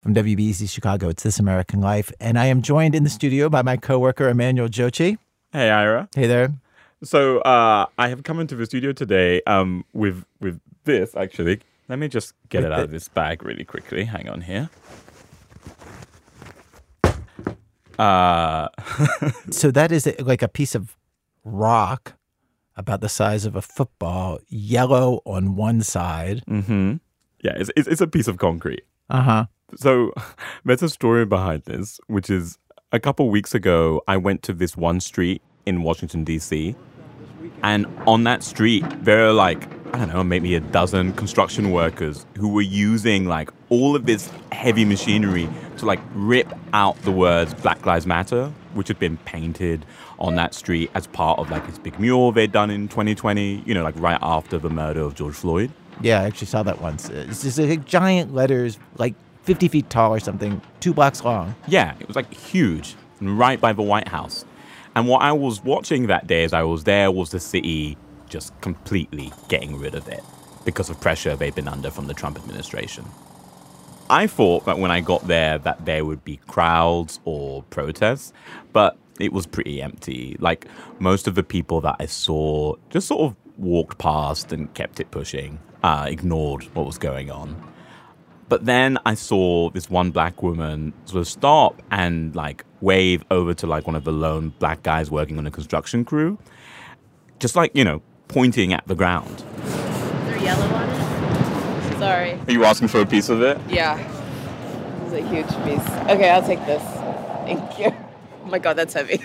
from WBEZ Chicago. It's This American Life. And I am joined in the studio by my coworker, Emmanuel Jochi. Hey, Ira. Hey there. So I have come into the studio today with this, actually. Let me just get it out of this bag really quickly. Hang on here. So that is like a piece of rock about the size of a football, yellow on one side. Mm-hmm. Yeah, it's a piece of concrete. Uh-huh. So there's a story behind this, which is a couple weeks ago, I went to this one street in Washington, D.C., and on that street, there are like, I don't know, maybe a dozen construction workers who were using like all of this heavy machinery to like rip out the words Black Lives Matter, which had been painted on that street as part of like this big mural they'd done in 2020, you know, like right after the murder of George Floyd. Yeah, I actually saw that once. It's just like giant letters, like 50 feet tall or something, 2 blocks long. Yeah, it was like huge, and right by the White House. And what I was watching that day as I was there was the city just completely getting rid of it because of pressure they've been under from the Trump administration. I thought that when I got there that there would be crowds or protests, but it was pretty empty. Like most of the people that I saw just sort of walked past and kept it pushing, ignored what was going on. But then I saw this one black woman sort of stop and like wave over to like one of the lone black guys working on a construction crew. Just like, you know, pointing at the ground. Is there yellow on it? Sorry. Are you asking for a piece of it? Yeah. This is a huge piece. Okay, I'll take this. Thank you. Oh my God, that's heavy.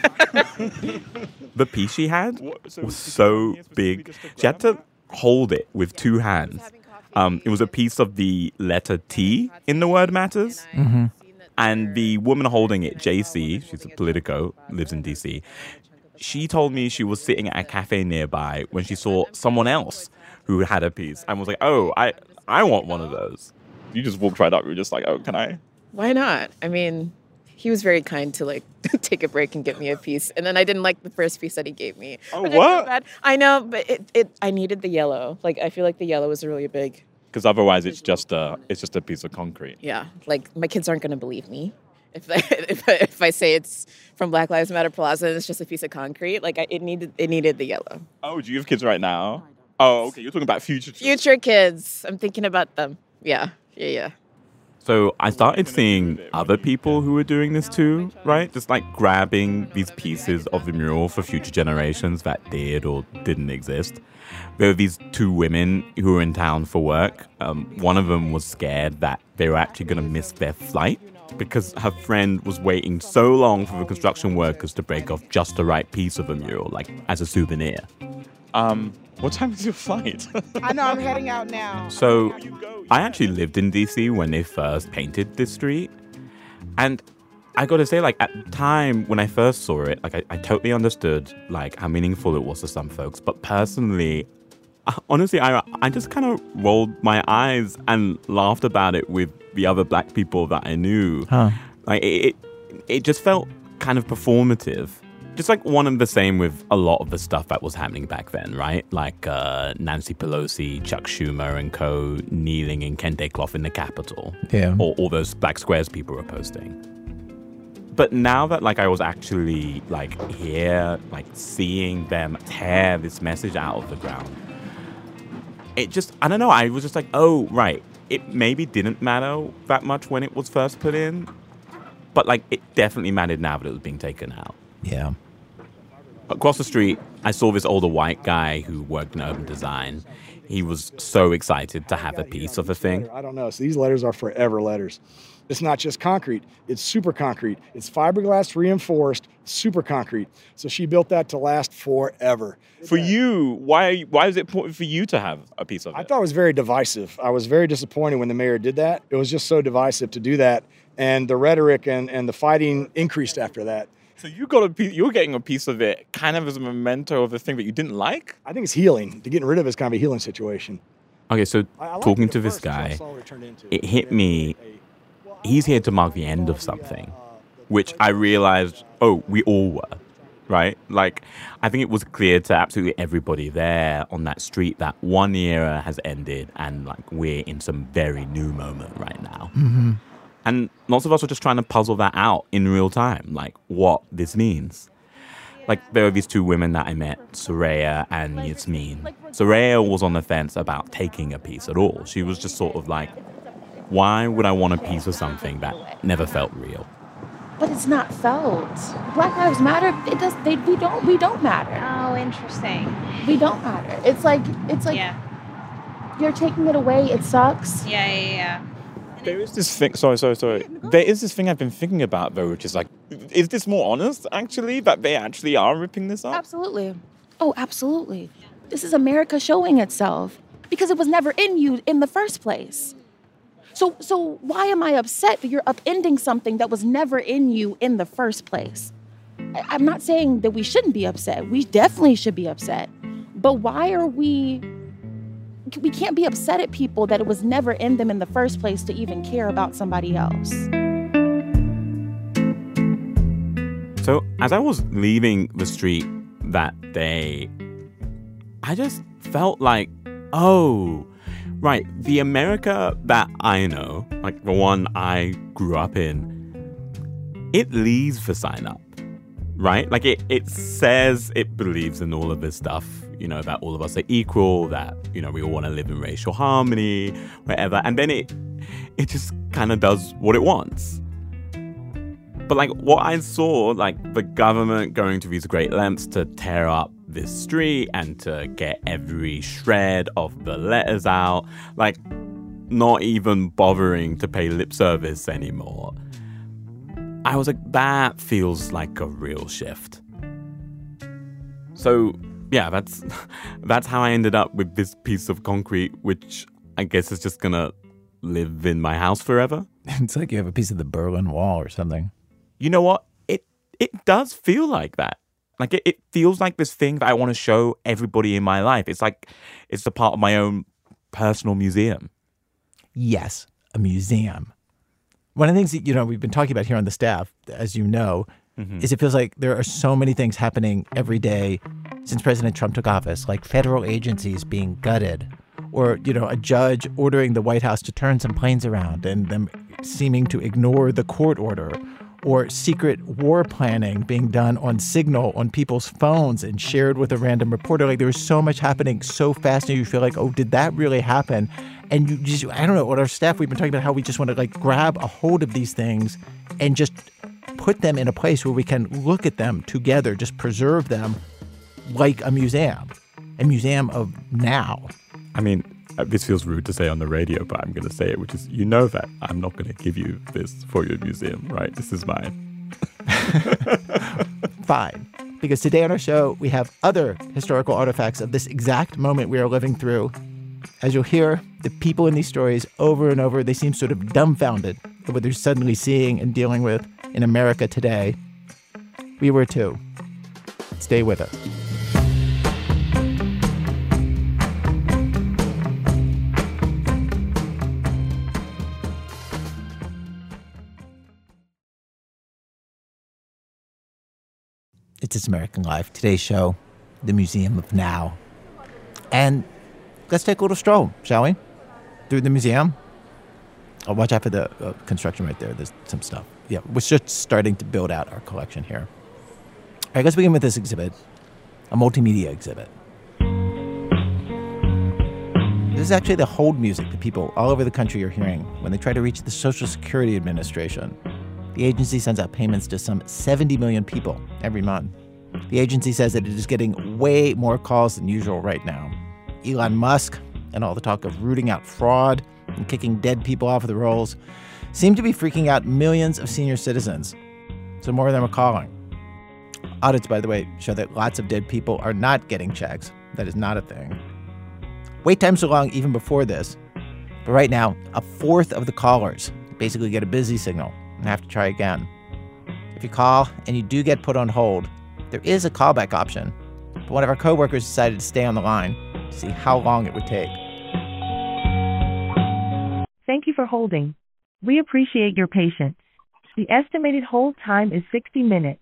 The piece she had was so big. She had to hold it with 2 hands. It was a piece of the letter T in the word matters. Mm-hmm. And the woman holding it, JC, she's a Politico, lives in DC. She told me she was sitting at a cafe nearby when she saw someone else who had a piece and was like, oh, I want one of those. You just walked right up. You were just like, oh, can I? Why not? I mean, he was very kind to like take a break and get me a piece. And then I didn't like the first piece that he gave me. Oh, But what? I know, but I needed the yellow. Like, I feel like the yellow was really big. Because otherwise it's just a piece of concrete. Yeah, like my kids aren't going to believe me if I say it's from Black Lives Matter Plaza and it's just a piece of concrete. Like it needed the yellow. Oh, do you have kids right now? Oh, okay. You're talking about future children. Future kids. I'm thinking about them. Yeah. So I started seeing other people who were doing this too, right? Just like grabbing these pieces of the mural for future generations that did or didn't exist. There were these 2 women who were in town for work. One of them was scared that they were actually going to miss their flight because her friend was waiting so long for the construction workers to break off just the right piece of a mural, like as a souvenir. What time is your flight? I know, I'm heading out now. So I actually lived in DC when they first painted this street. And I got to say, like, at the time when I first saw it, like, I totally understood, like, how meaningful it was to some folks. But personally, honestly, I just kind of rolled my eyes and laughed about it with the other black people that I knew. Huh. Like, it just felt kind of performative. Just like one and the same with a lot of the stuff that was happening back then, right? Like Nancy Pelosi, Chuck Schumer and co. kneeling in kente cloth in the Capitol. Yeah. Or all those black squares people were posting. But now that like I was actually like here, like seeing them tear this message out of the ground, it just, I don't know, I was just like, oh, right. It maybe didn't matter that much when it was first put in, but like it definitely mattered now that it was being taken out. Yeah. Across the street, I saw this older white guy who worked in urban design. He was so excited to have a piece of the thing. I don't know. So these letters are forever letters. It's not just concrete. It's super concrete. It's fiberglass reinforced super concrete. So she built that to last forever. For you, why is it important for you to have a piece of it? I thought it was very divisive. I was very disappointed when the mayor did that. It was just so divisive to do that. And the rhetoric and the fighting increased after that. So you were getting a piece of it kind of as a memento of the thing that you didn't like? I think it's healing. To getting rid of it is kind of a healing situation. Okay, so talking to this guy, it hit me. He's here to mark the end of something, which I realized, oh, we all were, right? Like, I think it was clear to absolutely everybody there on that street that one era has ended and, like, we're in some very new moment right now. Mm-hmm. And lots of us were just trying to puzzle that out in real time, like what this means. Like, there were these two women that I met, Soraya and Yasmin. Soraya was on the fence about taking a piece at all. She was just sort of like, why would I want a piece of something that never felt real? But it's not felt. Black Lives Matter. We don't matter. Oh, interesting. We don't matter. It's like Yeah. you're taking it away. It sucks. Yeah. There is this thing, sorry. There is this thing I've been thinking about, though, which is like, is this more honest, actually, that they actually are ripping this up? Absolutely. Oh, absolutely. This is America showing itself because it was never in you in the first place. So why am I upset that you're upending something that was never in you in the first place? I'm not saying that we shouldn't be upset. We definitely should be upset. But why are we can't be upset at people that it was never in them in the first place to even care about somebody else. So as I was leaving the street that day, I just felt like, oh, right, the America that I know, like the one I grew up in, it leaves for sign up, right? Like it says it believes in all of this stuff, you know, that all of us are equal, that, you know, we all want to live in racial harmony, whatever. And then it just kind of does what it wants. But like what I saw, like the government going to these great lengths to tear up this street and to get every shred of the letters out, like not even bothering to pay lip service anymore. I was like, that feels like a real shift. So yeah, that's how I ended up with this piece of concrete, which I guess is just gonna live in my house forever. It's like you have a piece of the Berlin Wall or something. You know what? It does feel like that. Like it feels like this thing that I want to show everybody in my life. It's like it's a part of my own personal museum. Yes, a museum. One of the things that, you know, we've been talking about here on the staff, as you know, is it feels like there are so many things happening every day since President Trump took office, like federal agencies being gutted, or, you know, a judge ordering the White House to turn some planes around and them seeming to ignore the court order, or secret war planning being done on Signal on people's phones and shared with a random reporter. Like, there was so much happening so fast, and you feel like, oh, did that really happen? And you just, I don't know, with our staff, we've been talking about how we just want to like grab a hold of these things and just put them in a place where we can look at them together, just preserve them like a museum of now. I mean, this feels rude to say on the radio, but I'm going to say it, which is, you know that I'm not going to give you this for your museum, right? This is mine. Fine. Because today on our show, we have other historical artifacts of this exact moment we are living through. As you'll hear, the people in these stories over and over, they seem sort of dumbfounded at what they're suddenly seeing and dealing with in America today. We were too. Stay with us. It's This American Life. Today's show, the Museum of Now. And let's take a little stroll, shall we? Through the museum. Oh, watch out for the construction right there. There's some stuff. Yeah, we're just starting to build out our collection here. All right, let's begin with this exhibit, a multimedia exhibit. This is actually the hold music that people all over the country are hearing when they try to reach the Social Security Administration. The agency sends out payments to some 70 million people every month. The agency says that it is getting way more calls than usual right now. Elon Musk and all the talk of rooting out fraud and kicking dead people off of the rolls seem to be freaking out millions of senior citizens. So more of them are calling. Audits, by the way, show that lots of dead people are not getting checks. That is not a thing. Wait times are long even before this. But right now, a fourth of the callers basically get a busy signal and have to try again. If you call and you do get put on hold, there is a callback option. But one of our coworkers decided to stay on the line to see how long it would take. Thank you for holding. We appreciate your patience. The estimated hold time is 60 minutes.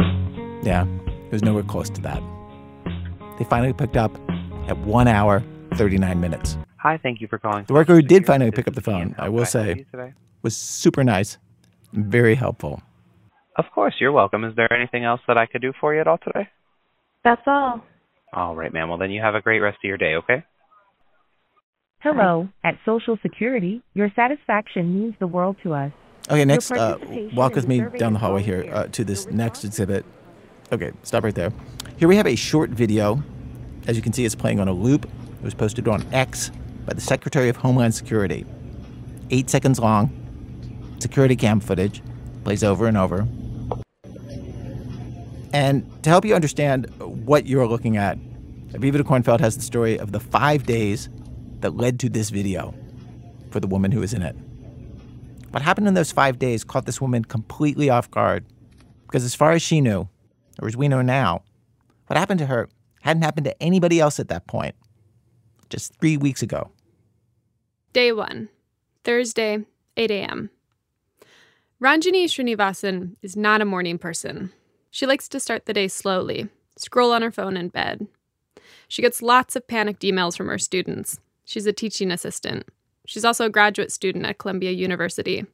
Yeah, it was nowhere close to that. They finally picked up at 1 hour 39 minutes. Hi, thank you for calling. The worker who did finally pick up the phone, I will say, was super nice and very helpful. Of course, you're welcome. Is there anything else that I could do for you at all today? That's all. All right, ma'am. Well, then you have a great rest of your day, okay? Hello, at Social Security, your satisfaction means the world to us. Okay, next, walk with me down the hallway here to this next exhibit. Okay, stop right there. Here we have a short video. As you can see, it's playing on a loop. It was posted on X by the Secretary of Homeland Security. 8 seconds long. Security cam footage. Plays over and over. And to help you understand what you're looking at, Aviva de Kornfeld has the story of the 5 days that led to this video for the woman who was in it. What happened in those 5 days caught this woman completely off guard. Because as far as she knew, or as we know now, what happened to her hadn't happened to anybody else at that point. Just 3 weeks ago. Day 1, Thursday, 8 a.m. Ranjini Srinivasan is not a morning person. She likes to start the day slowly, scroll on her phone in bed. She gets lots of panicked emails from her students. She's a teaching assistant. She's also a graduate student at Columbia University.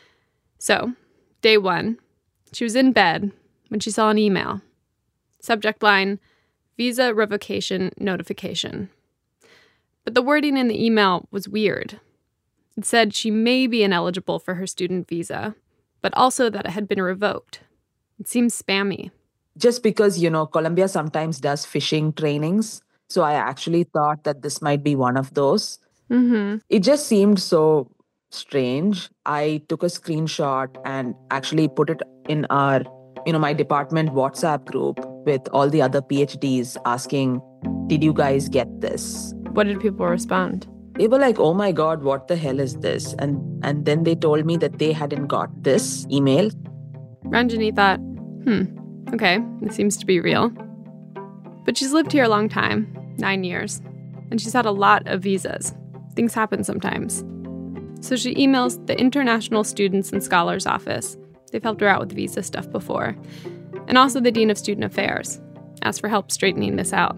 So, day 1, she was in bed when she saw an email. Subject line, visa revocation notification. But the wording in the email was weird. It said she may be ineligible for her student visa, but also that it had been revoked. It seems spammy. Just because, Columbia sometimes does phishing trainings, so I actually thought that this might be one of those. Mm-hmm. It just seemed so strange. I took a screenshot and actually put it in our, my department WhatsApp group with all the other PhDs asking, did you guys get this? What did people respond? They were like, oh my God, what the hell is this? And then they told me that they hadn't got this email. Ranjini thought, okay, this seems to be real. But she's lived here a long time, 9 years, and she's had a lot of visas. Things happen sometimes. So she emails the International Students and Scholars Office. They've helped her out with visa stuff before. And also the Dean of Student Affairs. Asks for help straightening this out.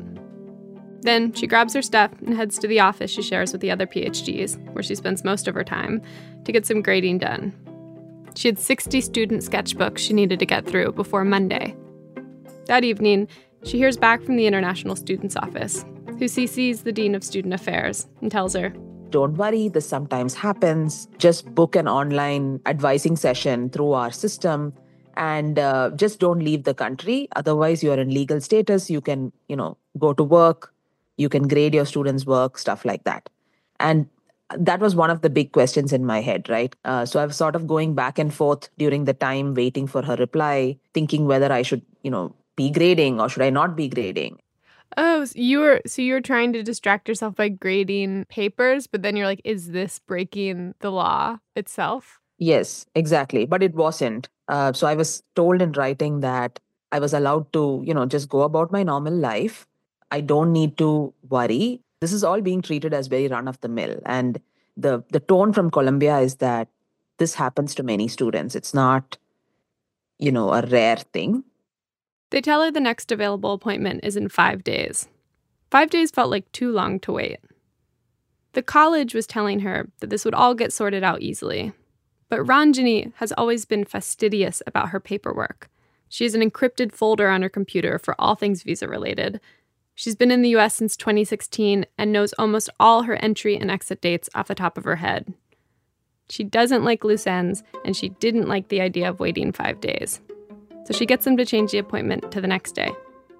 Then she grabs her stuff and heads to the office she shares with the other PhDs, where she spends most of her time, to get some grading done. She had 60 student sketchbooks she needed to get through before Monday. That evening, she hears back from the International Students Office, who CCs the Dean of Student Affairs and tells her, don't worry, this sometimes happens. Just book an online advising session through our system and just don't leave the country. Otherwise, you're in legal status. You can, go to work. You can grade your students' work, stuff like that. And that was one of the big questions in my head, right? So I was sort of going back and forth during the time, waiting for her reply, thinking whether I should, be grading or should I not be grading. Oh, so you were trying to distract yourself by grading papers, but then you're like, is this breaking the law itself? Yes, exactly. But it wasn't. So I was told in writing that I was allowed to, just go about my normal life. I don't need to worry. This is all being treated as very run-of-the-mill. And the tone from Columbia is that this happens to many students. It's not, a rare thing. They tell her the next available appointment is in 5 days. 5 days felt like too long to wait. The college was telling her that this would all get sorted out easily. But Ranjini has always been fastidious about her paperwork. She has an encrypted folder on her computer for all things visa-related. She's been in the U.S. since 2016 and knows almost all her entry and exit dates off the top of her head. She doesn't like loose ends, and she didn't like the idea of waiting 5 days. So she gets them to change the appointment to the next day.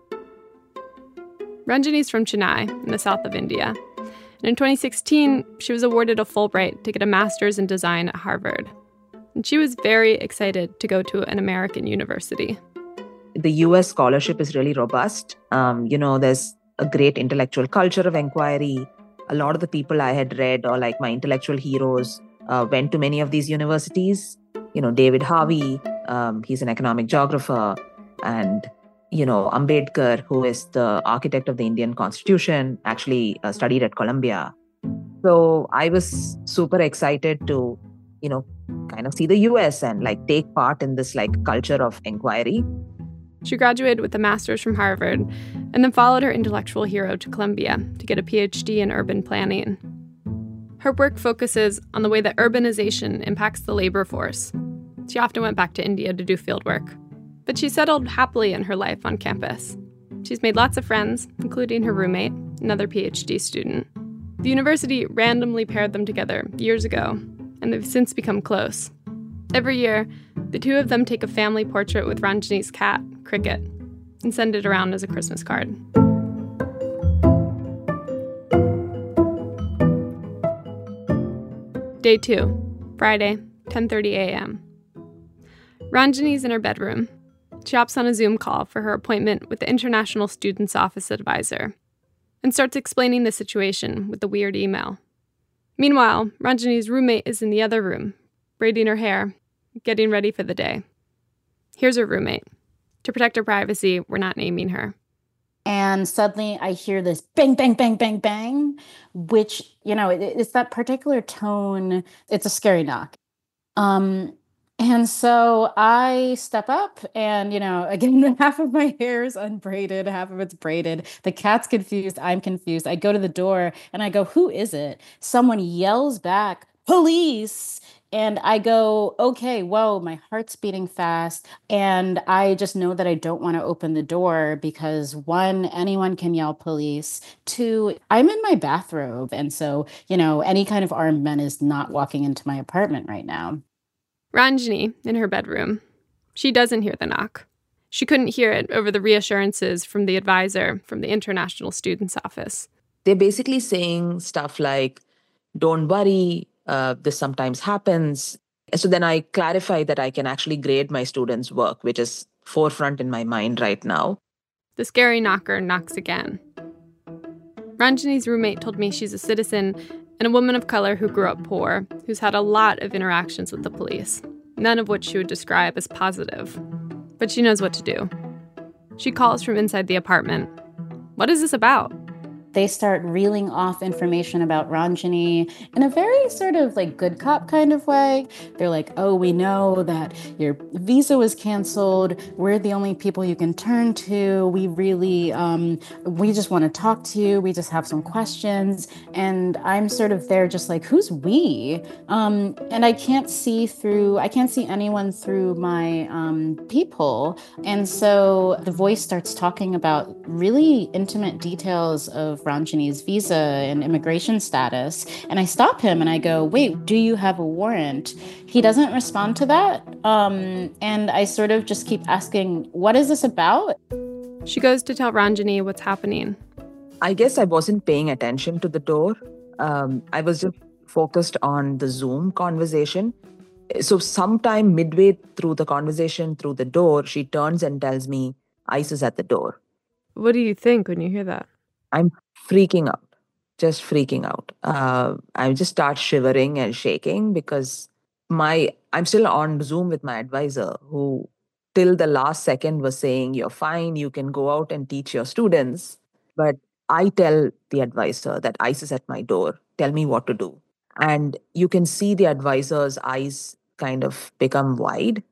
Ranjini's from Chennai, in the south of India. And in 2016, she was awarded a Fulbright to get a master's in design at Harvard. And she was very excited to go to an American university. The U.S. scholarship is really robust. There's a great intellectual culture of inquiry. A lot of the people I had read, or like my intellectual heroes, went to many of these universities. David Harvey, he's an economic geographer, and, Ambedkar, who is the architect of the Indian Constitution, actually studied at Columbia. So I was super excited to, kind of see the US and take part in this culture of inquiry. She graduated with a master's from Harvard and then followed her intellectual hero to Columbia to get a PhD in urban planning. Her work focuses on the way that urbanization impacts the labor force. She often went back to India to do field work, but she settled happily in her life on campus. She's made lots of friends, including her roommate, another PhD student. The university randomly paired them together years ago, and they've since become close. Every year, the two of them take a family portrait with Ranjani's cat, Cricket, and send it around as a Christmas card. Day 2, Friday, 10:30 a.m. Ranjani's in her bedroom. She hops on a Zoom call for her appointment with the International Students Office advisor and starts explaining the situation with the weird email. Meanwhile, Ranjani's roommate is in the other room, braiding her hair, getting ready for the day. Here's her roommate. To protect her privacy, we're not naming her. And suddenly I hear this bang, bang, bang, bang, bang, which, it's that particular tone. It's a scary knock. And so I step up and, again, half of my hair is unbraided, half of it's braided. The cat's confused. I'm confused. I go to the door and I go, "Who is it?" Someone yells back, "Police!" And I go, okay, whoa, my heart's beating fast. And I just know that I don't want to open the door because 1, anyone can yell police. 2, I'm in my bathrobe. And so, any kind of armed men is not walking into my apartment right now. Ranjani, in her bedroom, she doesn't hear the knock. She couldn't hear it over the reassurances from the advisor from the International Students Office. They're basically saying stuff like, "Don't worry, this sometimes happens." So then I clarify that I can actually grade my students' work, which is forefront in my mind right now. The scary knocker knocks again. Ranjani's roommate told me she's a citizen and a woman of color who grew up poor, who's had a lot of interactions with the police, none of which she would describe as positive. But she knows what to do. She calls from inside the apartment. What is this about? They start reeling off information about Ranjani in a very sort of like good cop kind of way. They're like, "Oh, we know that your visa was canceled. We're the only people you can turn to. We really, we just want to talk to you. We just have some questions." And I'm sort of there just like, who's we? And I can't see anyone through my peephole. And so the voice starts talking about really intimate details of Ranjani's visa and immigration status. And I stop him and I go, "Wait, do you have a warrant?" He doesn't respond to that. And I sort of just keep asking, "What is this about?" She goes to tell Ranjani what's happening. I guess I wasn't paying attention to the door. I was just focused on the Zoom conversation. So sometime midway through the conversation, through the door, she turns and tells me, "ICE is at the door." What do you think when you hear that? I'm freaking out, just freaking out. I just start shivering and shaking because I'm still on Zoom with my advisor who till the last second was saying, "You're fine, you can go out and teach your students." But I tell the advisor that ICE is at my door. Tell me what to do. And you can see the advisor's eyes kind of become wide.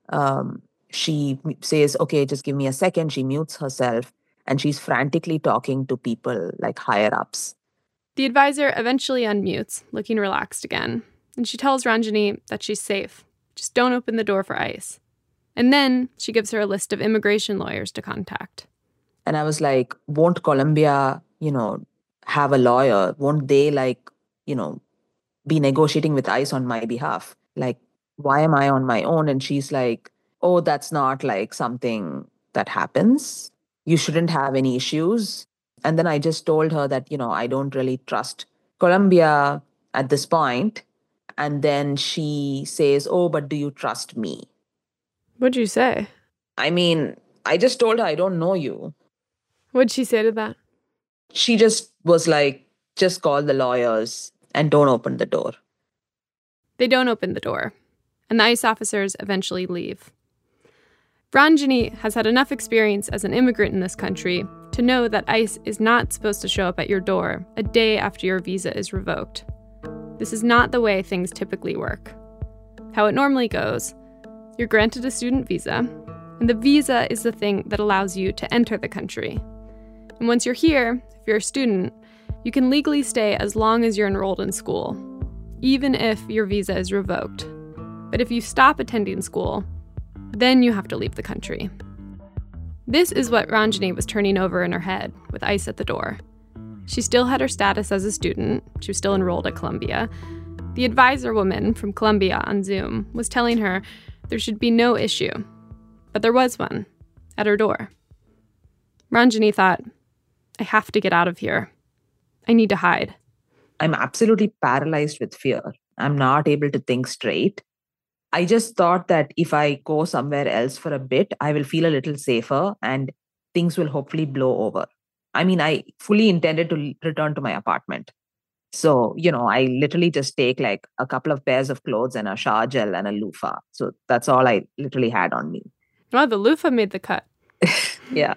She says, "Okay, just give me a second." She mutes herself. And she's frantically talking to people like higher ups. The advisor eventually unmutes, looking relaxed again. And she tells Ranjani that she's safe. Just don't open the door for ICE. And then she gives her a list of immigration lawyers to contact. And I was like, won't Colombia, have a lawyer? Won't they be negotiating with ICE on my behalf? Like, why am I on my own? And she's like, "Oh, that's not like something that happens. You shouldn't have any issues." And then I just told her that, I don't really trust Colombia at this point. And then she says, "Oh, but do you trust me?" What'd you say? I mean, I just told her, "I don't know you." What'd she say to that? She just was like, "Just call the lawyers and don't open the door." They don't open the door, and the ICE officers eventually leave. Ranjani has had enough experience as an immigrant in this country to know that ICE is not supposed to show up at your door a day after your visa is revoked. This is not the way things typically work. How it normally goes, you're granted a student visa, And the visa is the thing that allows you to enter the country. And once you're here, if you're a student, you can legally stay as long as you're enrolled in school, even if your visa is revoked. But if you stop attending school, then you have to leave the country. This is what Ranjani was turning over in her head with ICE at the door. She still had her status as a student. She was still enrolled at Columbia. The advisor woman from Columbia on Zoom was telling her there should be no issue. But there was one at her door. Ranjani thought, I have to get out of here. I need to hide. I'm absolutely paralyzed with fear. I'm not able to think straight. I just thought that if I go somewhere else for a bit, I will feel a little safer and things will hopefully blow over. I mean, I fully intended to return to my apartment. So, I literally just take like a couple of pairs of clothes and a shower gel and a loofah. So that's all I literally had on me. Well, the loofah made the cut. Yeah.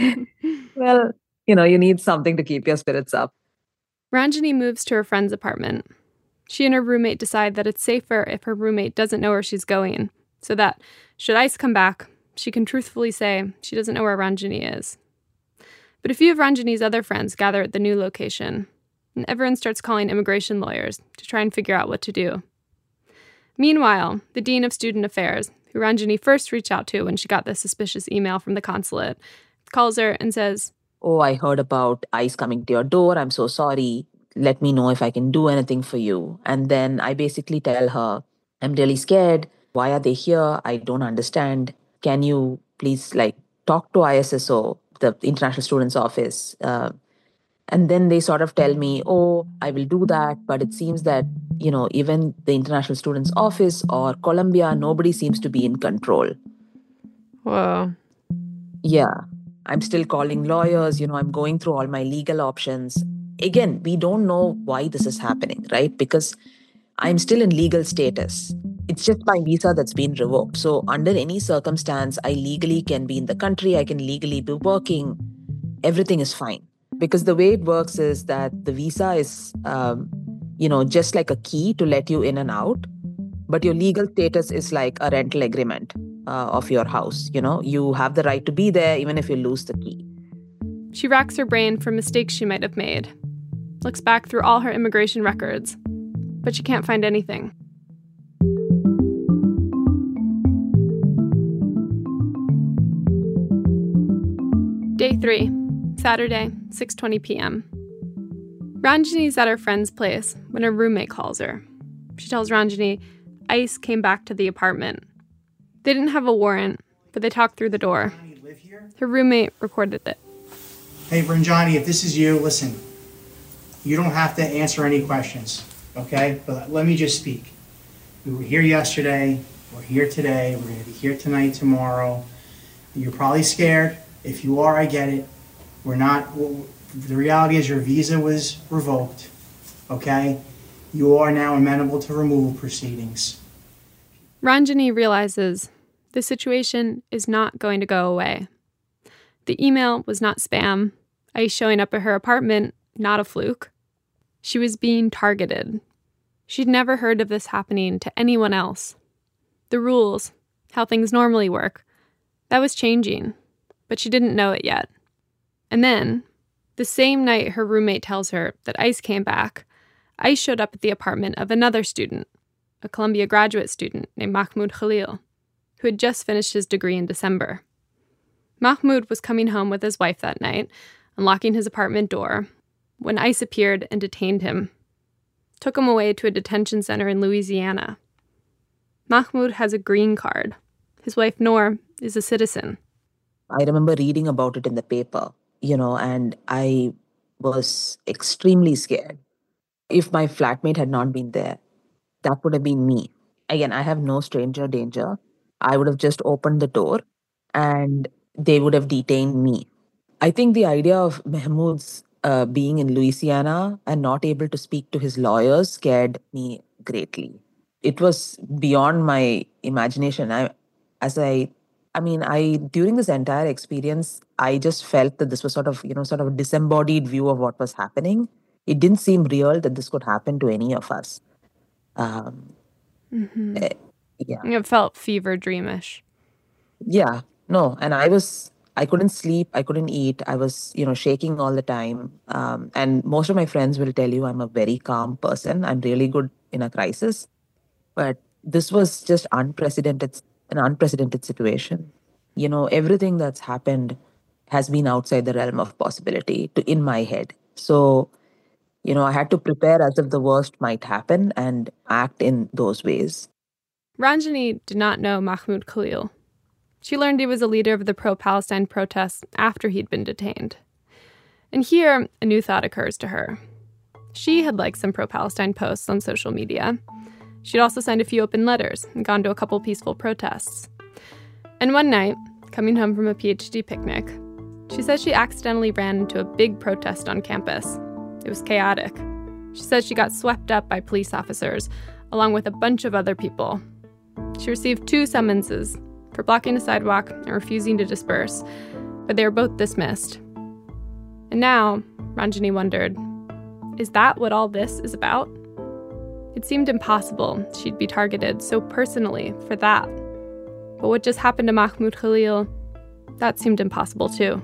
Well, you need something to keep your spirits up. Ranjani moves to her friend's apartment. She and her roommate decide that it's safer if her roommate doesn't know where she's going, so that, should ICE come back, she can truthfully say she doesn't know where Ranjani is. But a few of Ranjani's other friends gather at the new location, and everyone starts calling immigration lawyers to try and figure out what to do. Meanwhile, the Dean of Student Affairs, who Ranjani first reached out to when she got the suspicious email from the consulate, calls her and says, "Oh, I heard about ICE coming to your door. I'm so sorry. Let me know if I can do anything for you." And then I basically tell her, I'm really scared. Why are they here? I don't understand. Can you please talk to ISSO, the International Students Office? And then they sort of tell me, oh, I will do that. But it seems that, even the International Students Office or Columbia, nobody seems to be in control. Whoa. Yeah. I'm still calling lawyers. I'm going through all my legal options. Again, we don't know why this is happening, right? Because I'm still in legal status. It's just my visa that's been revoked. So under any circumstance, I legally can be in the country. I can legally be working. Everything is fine. Because the way it works is that the visa is, just like a key to let you in and out. But your legal status is like a rental agreement of your house. You have the right to be there even if you lose the key. She racks her brain for mistakes she might have made. Looks back through all her immigration records, but she can't find anything. Day 3, Saturday, 6:20 p.m. Ranjani's at her friend's place when her roommate calls her. She tells Ranjani ICE came back to the apartment. They didn't have a warrant, but they talked through the door. Her roommate recorded it. Hey, Ranjani, if this is you, listen. You don't have to answer any questions, okay? But let me just speak. We were here yesterday. We're here today. We're going to be here tonight, tomorrow. You're probably scared. If you are, I get it. We're not. The reality is your visa was revoked, okay? You are now amenable to removal proceedings. Ranjani realizes the situation is not going to go away. The email was not spam. ICE showing up at her apartment, not a fluke. She was being targeted. She'd never heard of this happening to anyone else. The rules, how things normally work, that was changing, but she didn't know it yet. And then, the same night her roommate tells her that ICE came back, ICE showed up at the apartment of another student, a Columbia graduate student named Mahmoud Khalil, who had just finished his degree in December. Mahmoud was coming home with his wife that night, unlocking his apartment door, when ICE appeared and detained him. Took him away to a detention center in Louisiana. Mahmoud has a green card. His wife, Noor, is a citizen. I remember reading about it in the paper, and I was extremely scared. If my flatmate had not been there, that would have been me. Again, I have no stranger danger. I would have just opened the door and they would have detained me. I think the idea of Mahmoud's being in Louisiana and not able to speak to his lawyers scared me greatly. It was beyond my imagination. During this entire experience, I just felt that this was sort of a disembodied view of what was happening. It didn't seem real that this could happen to any of us. Yeah. Yeah. It felt fever dreamish. Yeah. No, and I couldn't sleep, I couldn't eat, I was, shaking all the time. And most of my friends will tell you I'm a very calm person. I'm really good in a crisis. But this was just an unprecedented situation. Everything that's happened has been outside the realm of possibility in my head. So, I had to prepare as if the worst might happen and act in those ways. Ranjani did not know Mahmoud Khalil. She learned he was a leader of the pro-Palestine protests after he'd been detained. And here, a new thought occurs to her. She had liked some pro-Palestine posts on social media. She'd also signed a few open letters and gone to a couple peaceful protests. And one night, coming home from a PhD picnic, she says she accidentally ran into a big protest on campus. It was chaotic. She says she got swept up by police officers, along with a bunch of other people. She received 2 summonses for blocking a sidewalk and refusing to disperse, but they were both dismissed. And now, Ranjani wondered, is that what all this is about? It seemed impossible she'd be targeted so personally for that. But what just happened to Mahmoud Khalil, that seemed impossible too.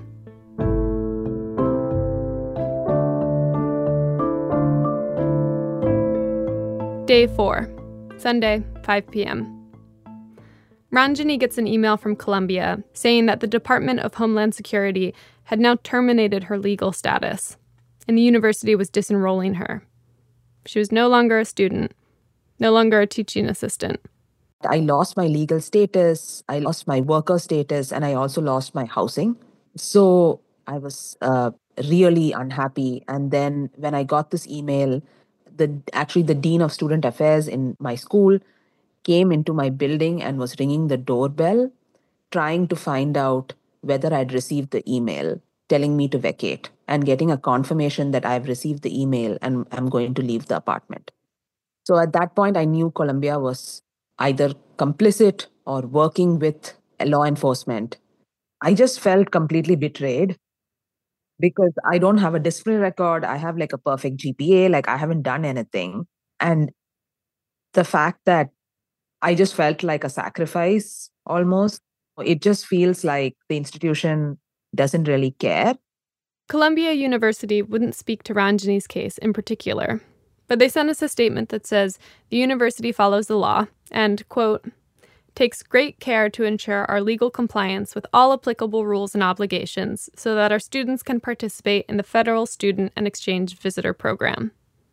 Day 4, Sunday, 5 p.m. Ranjani gets an email from Columbia saying that the Department of Homeland Security had now terminated her legal status, and the university was disenrolling her. She was no longer a student, no longer a teaching assistant. I lost my legal status, I lost my worker status, and I also lost my housing. So I was really unhappy. And then when I got this email, the Dean of Student Affairs in my school came into my building and was ringing the doorbell, trying to find out whether I'd received the email telling me to vacate and getting a confirmation that I've received the email and I'm going to leave the apartment. So at that point, I knew Columbia was either complicit or working with law enforcement. I just felt completely betrayed because I don't have a disciplinary record. I have like a perfect GPA, like I haven't done anything. And the fact that I just felt like a sacrifice almost. It just feels like the institution doesn't really care. Columbia University wouldn't speak to Ranjani's case in particular, but they sent us a statement that says the university follows the law and, quote, takes great care to ensure our legal compliance with all applicable rules and obligations so that our students can participate in the federal student and exchange visitor program.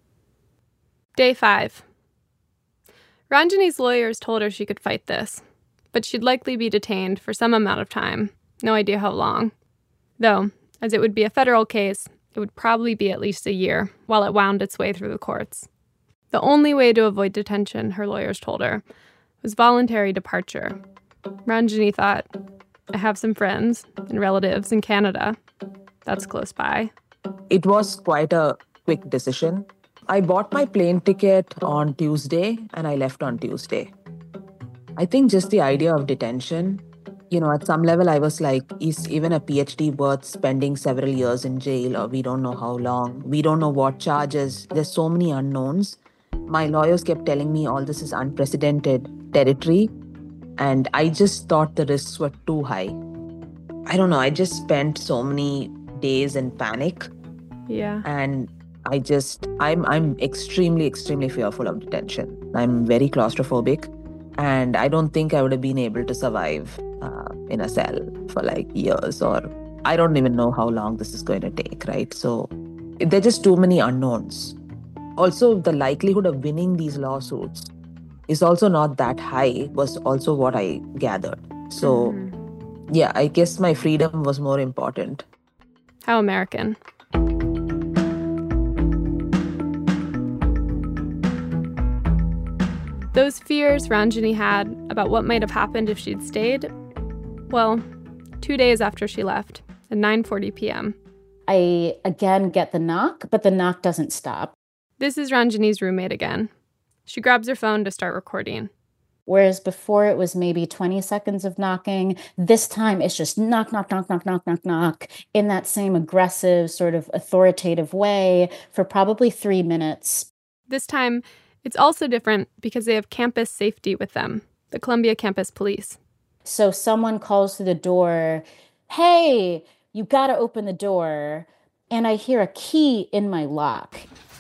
Day 5. Ranjani's lawyers told her she could fight this, but she'd likely be detained for some amount of time, no idea how long. Though, as it would be a federal case, it would probably be at least a year while it wound its way through the courts. The only way to avoid detention, her lawyers told her, was voluntary departure. Ranjani thought, I have some friends and relatives in Canada. That's close by. It was quite a quick decision. I bought my plane ticket on Tuesday and I left on Tuesday. I think just the idea of detention, at some level I was like, is even a PhD worth spending several years in jail, or we don't know how long, we don't know what charges, there's so many unknowns. My lawyers kept telling me all this is unprecedented territory, and I just thought the risks were too high. I don't know, I just spent so many days in panic. Yeah. And I'm extremely, extremely fearful of detention. I'm very claustrophobic, and I don't think I would have been able to survive in a cell for like years, or I don't even know how long this is going to take, right? So there are just too many unknowns. Also, the likelihood of winning these lawsuits is also not that high, was also what I gathered. So, yeah, I guess my freedom was more important. How American. Those fears Ranjani had about what might have happened if she'd stayed, well, 2 days after she left, at 9:40 p.m. I again get the knock, but the knock doesn't stop. This is Ranjani's roommate again. She grabs her phone to start recording. Whereas before it was maybe 20 seconds of knocking, this time it's just knock, knock, knock, knock, knock, knock, knock, in that same aggressive, sort of authoritative way for probably 3 minutes. This time, it's also different because they have campus safety with them, the Columbia campus police. So someone calls through the door, hey, you gotta open the door. And I hear a key in my lock.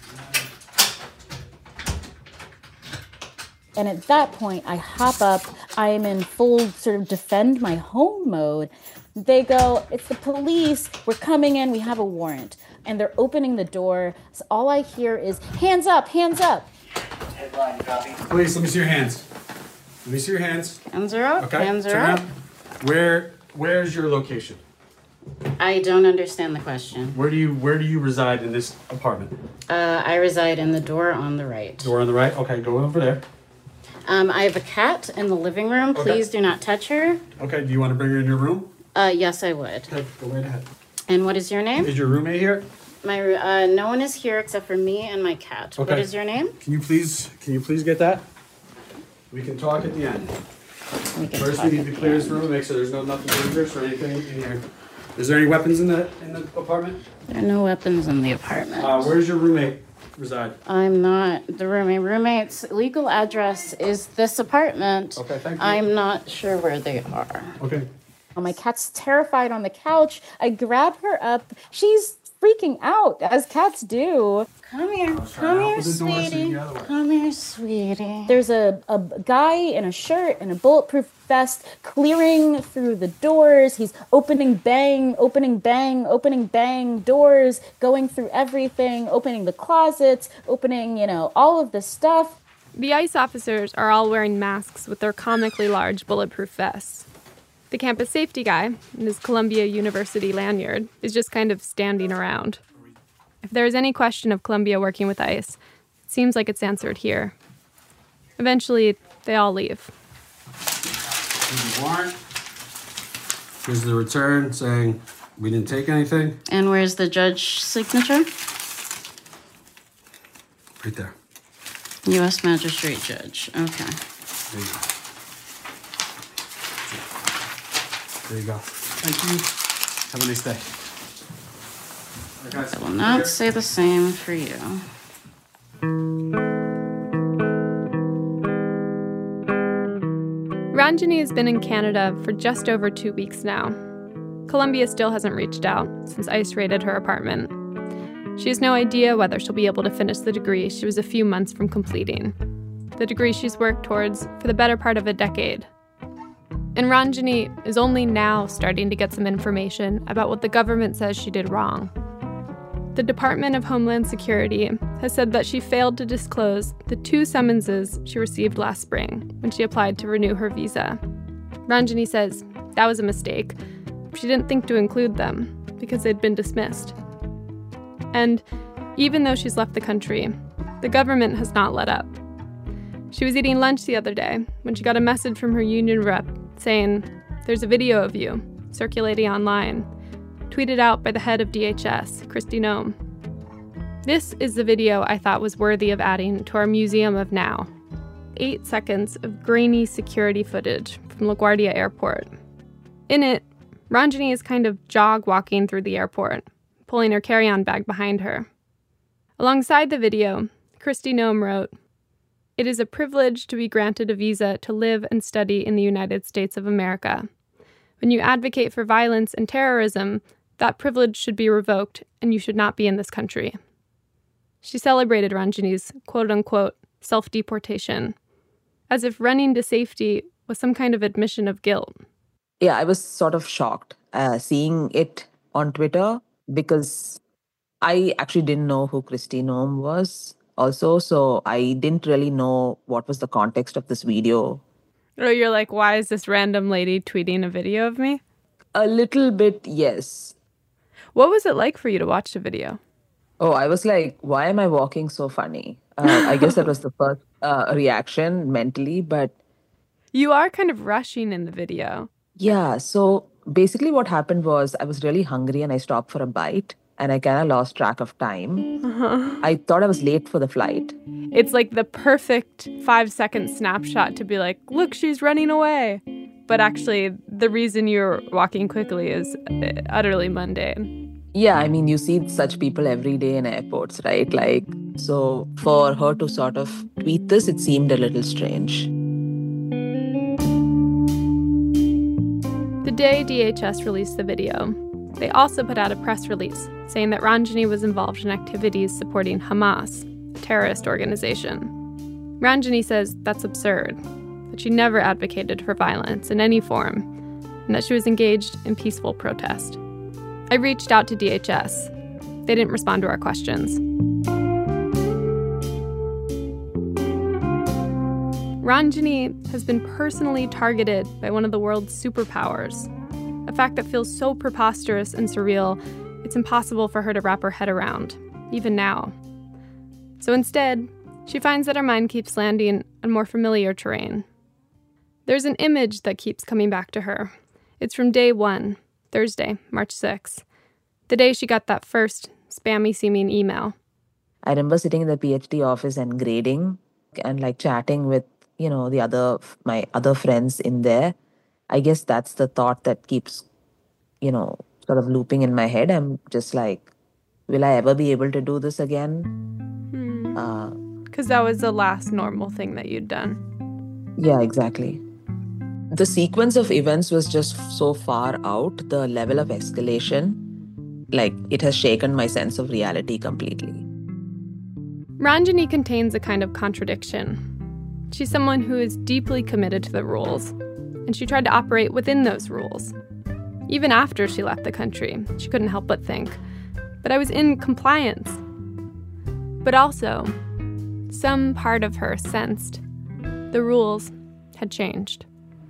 And at that point, I hop up. I am in full sort of defend my home mode. They go, it's the police. We're coming in. We have a warrant. And they're opening the door. So all I hear is, hands up, hands up. Please, let me see your hands. Let me see your hands. Hands are up. Okay, Hands are turn up. around. Where's your location? I don't understand the question. Where do you reside in this apartment? I reside in the door on the right. Door on the right? Okay, go over there. I have a cat in the living room. Okay. Please do not touch her. Okay, do you want to bring her in your room? Yes, I would. Okay, go right ahead. And what is your name? Is your roommate here? No one is here except for me and my cat. Okay. What is your name? Can you please get that? We can talk at the end. First, we need to clear this room and make sure there's nothing dangerous or anything in here. Is there any weapons in the apartment? There are no weapons in the apartment. Where's your roommate reside? I'm not the roommate. Roommate's legal address is this apartment. Okay, thank you. I'm not sure where they are. Okay. My cat's terrified on the couch. I grab her up. She's freaking out, as cats do. Come here, sweetie. Come here, sweetie. There's a guy in a shirt and a bulletproof vest clearing through the doors. He's opening bang doors, going through everything, opening the closets, opening, all of the stuff. The ICE officers are all wearing masks with their comically large bulletproof vests. The campus safety guy, in his Columbia University lanyard, is just kind of standing around. If there is any question of Columbia working with ICE, it seems like it's answered here. Eventually, they all leave. Here's the warrant. Here's the return saying we didn't take anything. And where's the judge's signature? Right there. U.S. Magistrate Judge. Okay. There you go. There you go. Thank you. Have a nice day. I will not say the same for you. Ranjani has been in Canada for just over 2 weeks now. Columbia still hasn't reached out since ICE raided her apartment. She has no idea whether she'll be able to finish the degree she was a few months from completing, the degree she's worked towards for the better part of a decade. And Ranjani is only now starting to get some information about what the government says she did wrong. The Department of Homeland Security has said that she failed to disclose the 2 summonses she received last spring when she applied to renew her visa. Ranjani says that was a mistake. She didn't think to include them because they'd been dismissed. And even though she's left the country, the government has not let up. She was eating lunch the other day when she got a message from her union rep saying, "There's a video of you circulating online," tweeted out by the head of DHS, Kristi Noem. This is the video I thought was worthy of adding to our Museum of Now. 8 seconds of grainy security footage from LaGuardia Airport. In it, Ranjani is kind of jog-walking through the airport, pulling her carry-on bag behind her. Alongside the video, Kristi Noem wrote, "It is a privilege to be granted a visa to live and study in the United States of America. When you advocate for violence and terrorism, that privilege should be revoked and you should not be in this country." She celebrated Ranjani's quote-unquote self-deportation, as if running to safety was some kind of admission of guilt. Yeah, I was sort of shocked seeing it on Twitter because I actually didn't know who Kristi Noem was also, so I didn't really know what was the context of this video. Oh, you're like, why is this random lady tweeting a video of me? A little bit, yes. What was it like for you to watch the video? Oh, I was like, why am I walking so funny? I guess that was the first reaction mentally, but... You are kind of rushing in the video. Yeah, so basically what happened was I was really hungry and I stopped for a bite and I kind of lost track of time. I thought I was late for the flight. It's like the perfect 5-second snapshot to be like, look, she's running away. But actually, the reason you're walking quickly is utterly mundane. Yeah, I mean, you see such people every day in airports, right? Like, so for her to sort of tweet this, it seemed a little strange. day DHS released the video, they also put out a press release saying that Ranjani was involved in activities supporting Hamas, a terrorist organization. Ranjani says that's absurd, that she never advocated for violence in any form, and that she was engaged in peaceful protest. I reached out to DHS. They didn't respond to our questions. Ranjani has been personally targeted by one of the world's superpowers, a fact that feels so preposterous and surreal, it's impossible for her to wrap her head around, even now. So instead, she finds that her mind keeps landing on more familiar terrain. There's an image that keeps coming back to her. It's from day 1, Thursday, March 6th, the day she got that first spammy-seeming email. I remember sitting in the PhD office and grading and like chatting with, my other friends in there. I guess that's the thought that keeps, sort of looping in my head. I'm just like, will I ever be able to do this again? Because that was the last normal thing that you'd done. Yeah, exactly. The sequence of events was just so far out, the level of escalation, like it has shaken my sense of reality completely. Ranjani contains a kind of contradiction. She's someone who is deeply committed to the rules, and she tried to operate within those rules. Even after she left the country, she couldn't help but think, but I was in compliance. But also, some part of her sensed the rules had changed.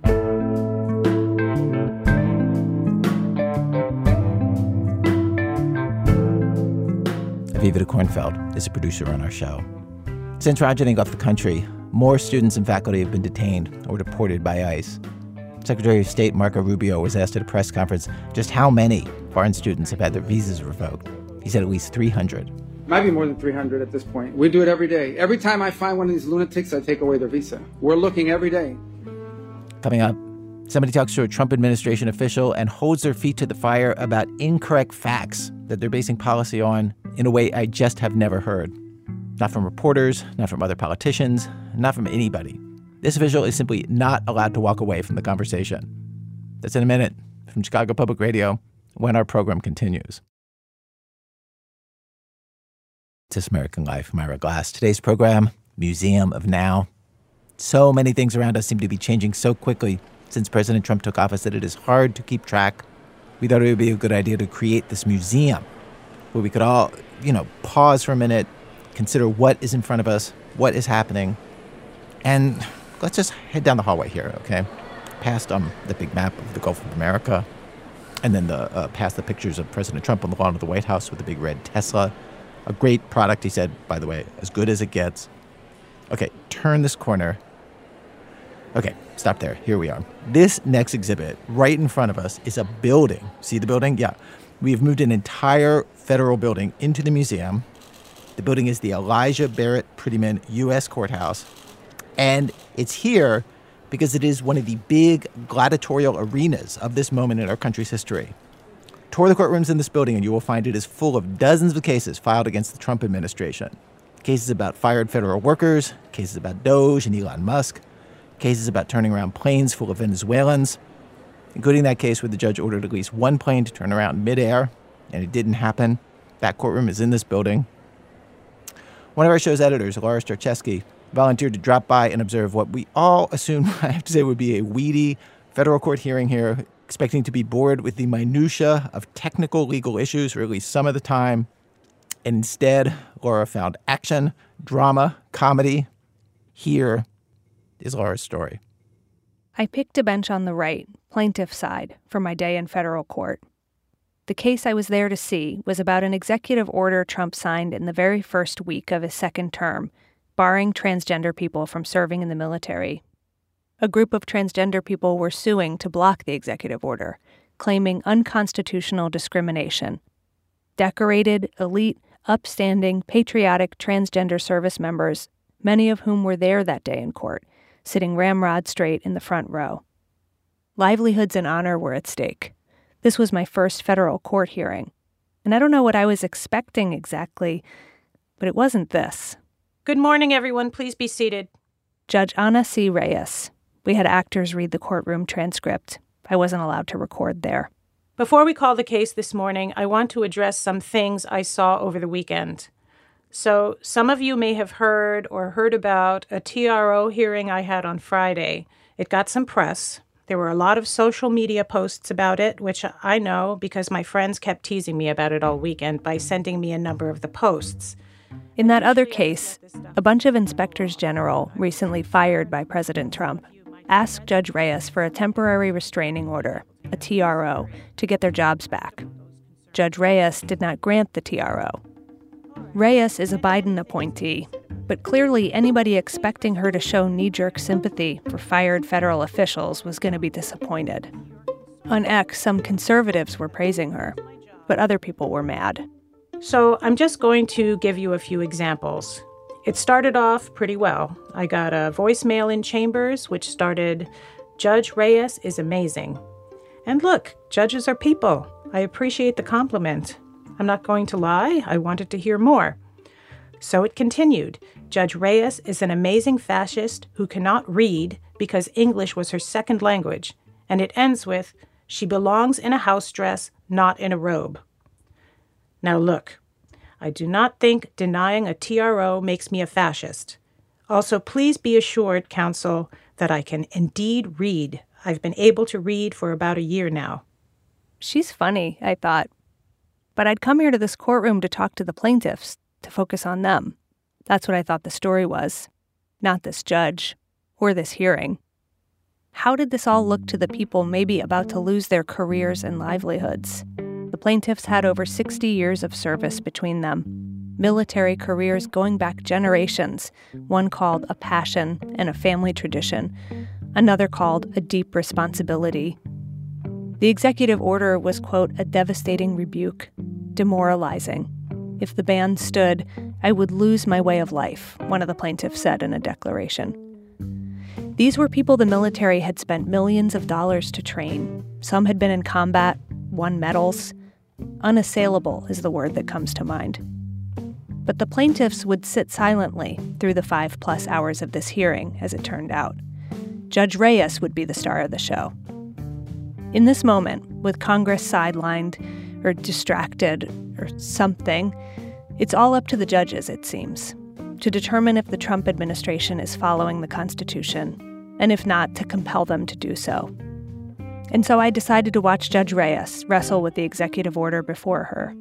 Aviva Kornfeld is a producer on our show. Since Ranjani left the country, more students and faculty have been detained or deported by ICE. Secretary of State Marco Rubio was asked at a press conference just how many foreign students have had their visas revoked. He said at least 300. Might be more than 300 at this point. We do it every day. Every time I find one of these lunatics, I take away their visa. We're looking every day. Coming up, somebody talks to a Trump administration official and holds their feet to the fire about incorrect facts that they're basing policy on in a way I just have never heard. Not from reporters, not from other politicians, not from anybody. This official is simply not allowed to walk away from the conversation. That's in a minute from Chicago Public Radio when our program continues. This American Life, I'm Ira Glass. Today's program, Museum of Now. So many things around us seem to be changing so quickly since President Trump took office that it is hard to keep track. We thought it would be a good idea to create this museum where we could all, pause for a minute, consider what is in front of us, what is happening, and let's just head down the hallway here, okay? Past the big map of the Gulf of America, and then past the pictures of President Trump on the lawn of the White House with the big red Tesla. A great product, he said, by the way, as good as it gets. Okay, turn this corner. Okay, stop there. Here we are. This next exhibit right in front of us is a building. See the building? Yeah. We've moved an entire federal building into the museum. The building is the Elijah Barrett Prettyman U.S. Courthouse. And it's here because it is one of the big gladiatorial arenas of this moment in our country's history. Tour the courtrooms in this building and you will find it is full of dozens of cases filed against the Trump administration. Cases about fired federal workers, cases about Doge and Elon Musk, cases about turning around planes full of Venezuelans, including that case where the judge ordered at least one plane to turn around midair, and it didn't happen. That courtroom is in this building. One of our show's editors, Laura Starcheski, volunteered to drop by and observe what we all assumed, I have to say, would be a weedy federal court hearing here, expecting to be bored with the minutia of technical legal issues for at least some of the time. And instead, Laura found action, drama, comedy. Here is Laura's story. I picked a bench on the right, plaintiff's side, for my day in federal court. The case I was there to see was about an executive order Trump signed in the very first week of his second term, barring transgender people from serving in the military. A group of transgender people were suing to block the executive order, claiming unconstitutional discrimination. Decorated, elite, upstanding, patriotic transgender service members, many of whom were there that day in court, sitting ramrod straight in the front row. Livelihoods and honor were at stake. This was my first federal court hearing, and I don't know what I was expecting exactly, but it wasn't this. Good morning, everyone. Please be seated. Judge Ana C. Reyes. We had actors read the courtroom transcript. I wasn't allowed to record there. Before we call the case this morning, I want to address some things I saw over the weekend. So some of you may have heard about a TRO hearing I had on Friday. It got some press. There were a lot of social media posts about it, which I know because my friends kept teasing me about it all weekend by sending me a number of the posts. In that other case, a bunch of inspectors general recently fired by President Trump asked Judge Reyes for a temporary restraining order, a TRO, to get their jobs back. Judge Reyes did not grant the TRO. Reyes is a Biden appointee, but clearly anybody expecting her to show knee-jerk sympathy for fired federal officials was going to be disappointed. On X, some conservatives were praising her, but other people were mad. So I'm just going to give you a few examples. It started off pretty well. I got a voicemail in Chambers which started, "Judge Reyes is amazing." And look, judges are people. I appreciate the compliment. I'm not going to lie, I wanted to hear more. So it continued, "Judge Reyes is an amazing fascist who cannot read because English was her second language." And it ends with, "She belongs in a house dress, not in a robe." Now look, I do not think denying a TRO makes me a fascist. Also, please be assured, counsel, that I can indeed read. I've been able to read for about a year now. She's funny, I thought. But I'd come here to this courtroom to talk to the plaintiffs, to focus on them. That's what I thought the story was, not this judge, or this hearing. How did this all look to the people maybe about to lose their careers and livelihoods? The plaintiffs had over 60 years of service between them, military careers going back generations, one called a passion and a family tradition, another called a deep responsibility. The executive order was, quote, a devastating rebuke, demoralizing. If the ban stood, I would lose my way of life, one of the plaintiffs said in a declaration. These were people the military had spent millions of dollars to train. Some had been in combat, won medals. Unassailable is the word that comes to mind. But the plaintiffs would sit silently through the 5+ hours of this hearing, as it turned out. Judge Reyes would be the star of the show. In this moment, with Congress sidelined or distracted or something, it's all up to the judges, it seems, to determine if the Trump administration is following the Constitution, and if not, to compel them to do so. And so I decided to watch Judge Reyes wrestle with the executive order before her.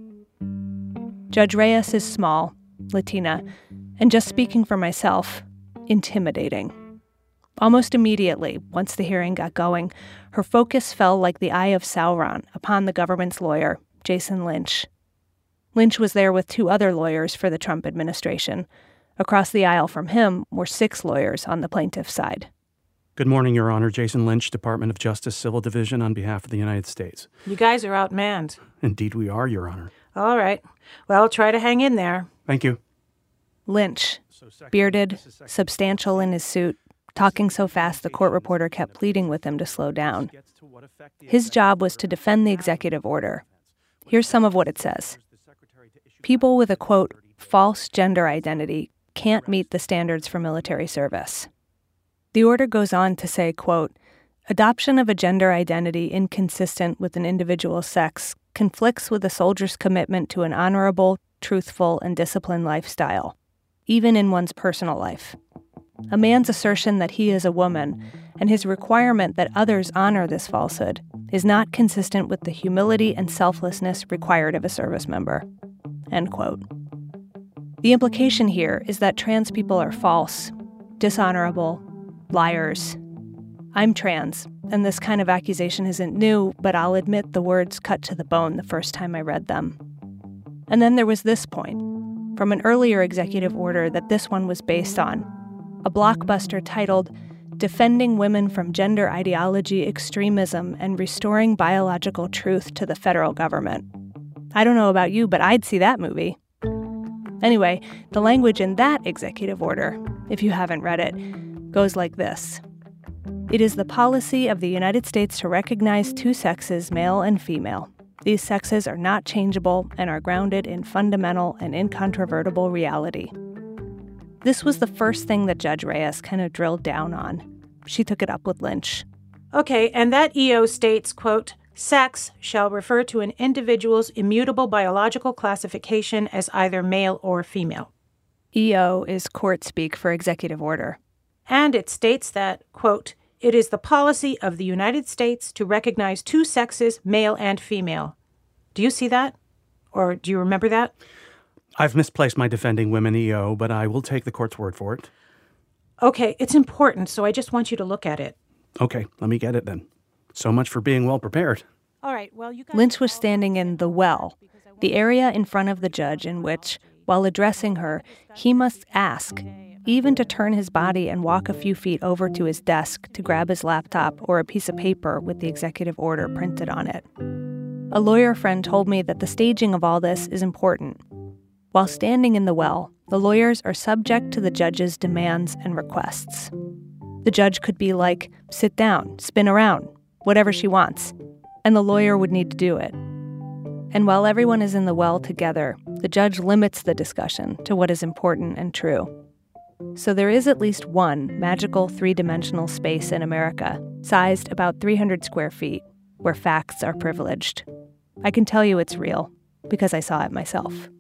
Judge Reyes is small, Latina, and just speaking for myself, intimidating. Almost immediately, once the hearing got going, her focus fell like the eye of Sauron upon the government's lawyer, Jason Lynch. Lynch was there with 2 other lawyers for the Trump administration. Across the aisle from him were 6 lawyers on the plaintiff's side. Good morning, Your Honor. Jason Lynch, Department of Justice, Civil Division, on behalf of the United States. You guys are outmanned. Indeed we are, Your Honor. All right. Well, try to hang in there. Thank you. Lynch, bearded, substantial in his suit, talking so fast the court reporter kept pleading with him to slow down. His job was to defend the executive order. Here's some of what it says. People with a, quote, false gender identity can't meet the standards for military service. The order goes on to say, quote, adoption of a gender identity inconsistent with an individual's sex conflicts with a soldier's commitment to an honorable, truthful, and disciplined lifestyle, even in one's personal life. A man's assertion that he is a woman and his requirement that others honor this falsehood is not consistent with the humility and selflessness required of a service member. End quote. The implication here is that trans people are false, dishonorable, liars. I'm trans, and this kind of accusation isn't new, but I'll admit the words cut to the bone the first time I read them. And then there was this point, from an earlier executive order that this one was based on, a blockbuster titled Defending Women from Gender Ideology, Extremism, and Restoring Biological Truth to the Federal Government. I don't know about you, but I'd see that movie. Anyway, the language in that executive order, if you haven't read it, goes like this. It is the policy of the United States to recognize 2 sexes, male and female. These sexes are not changeable and are grounded in fundamental and incontrovertible reality. This was the first thing that Judge Reyes kind of drilled down on. She took it up with Lynch. Okay, and that EO states, quote, sex shall refer to an individual's immutable biological classification as either male or female. EO is court speak for executive order. And it states that, quote, it is the policy of the United States to recognize two sexes, male and female. Do you see that? Or do you remember that? I've misplaced my defending women EO, but I will take the court's word for it. Okay, it's important, so I just want you to look at it. Okay, let me get it then. So much for being well prepared. All right, well, you guys... Lynch was standing in the well, the area in front of the judge in which, while addressing her, he must ask, even to turn his body and walk a few feet over to his desk to grab his laptop or a piece of paper with the executive order printed on it. A lawyer friend told me that the staging of all this is important. While standing in the well, the lawyers are subject to the judge's demands and requests. The judge could be like, sit down, spin around, whatever she wants, and the lawyer would need to do it. And while everyone is in the well together, the judge limits the discussion to what is important and true. So there is at least one magical three-dimensional space in America, sized about 300 square feet, where facts are privileged. I can tell you it's real, because I saw it myself.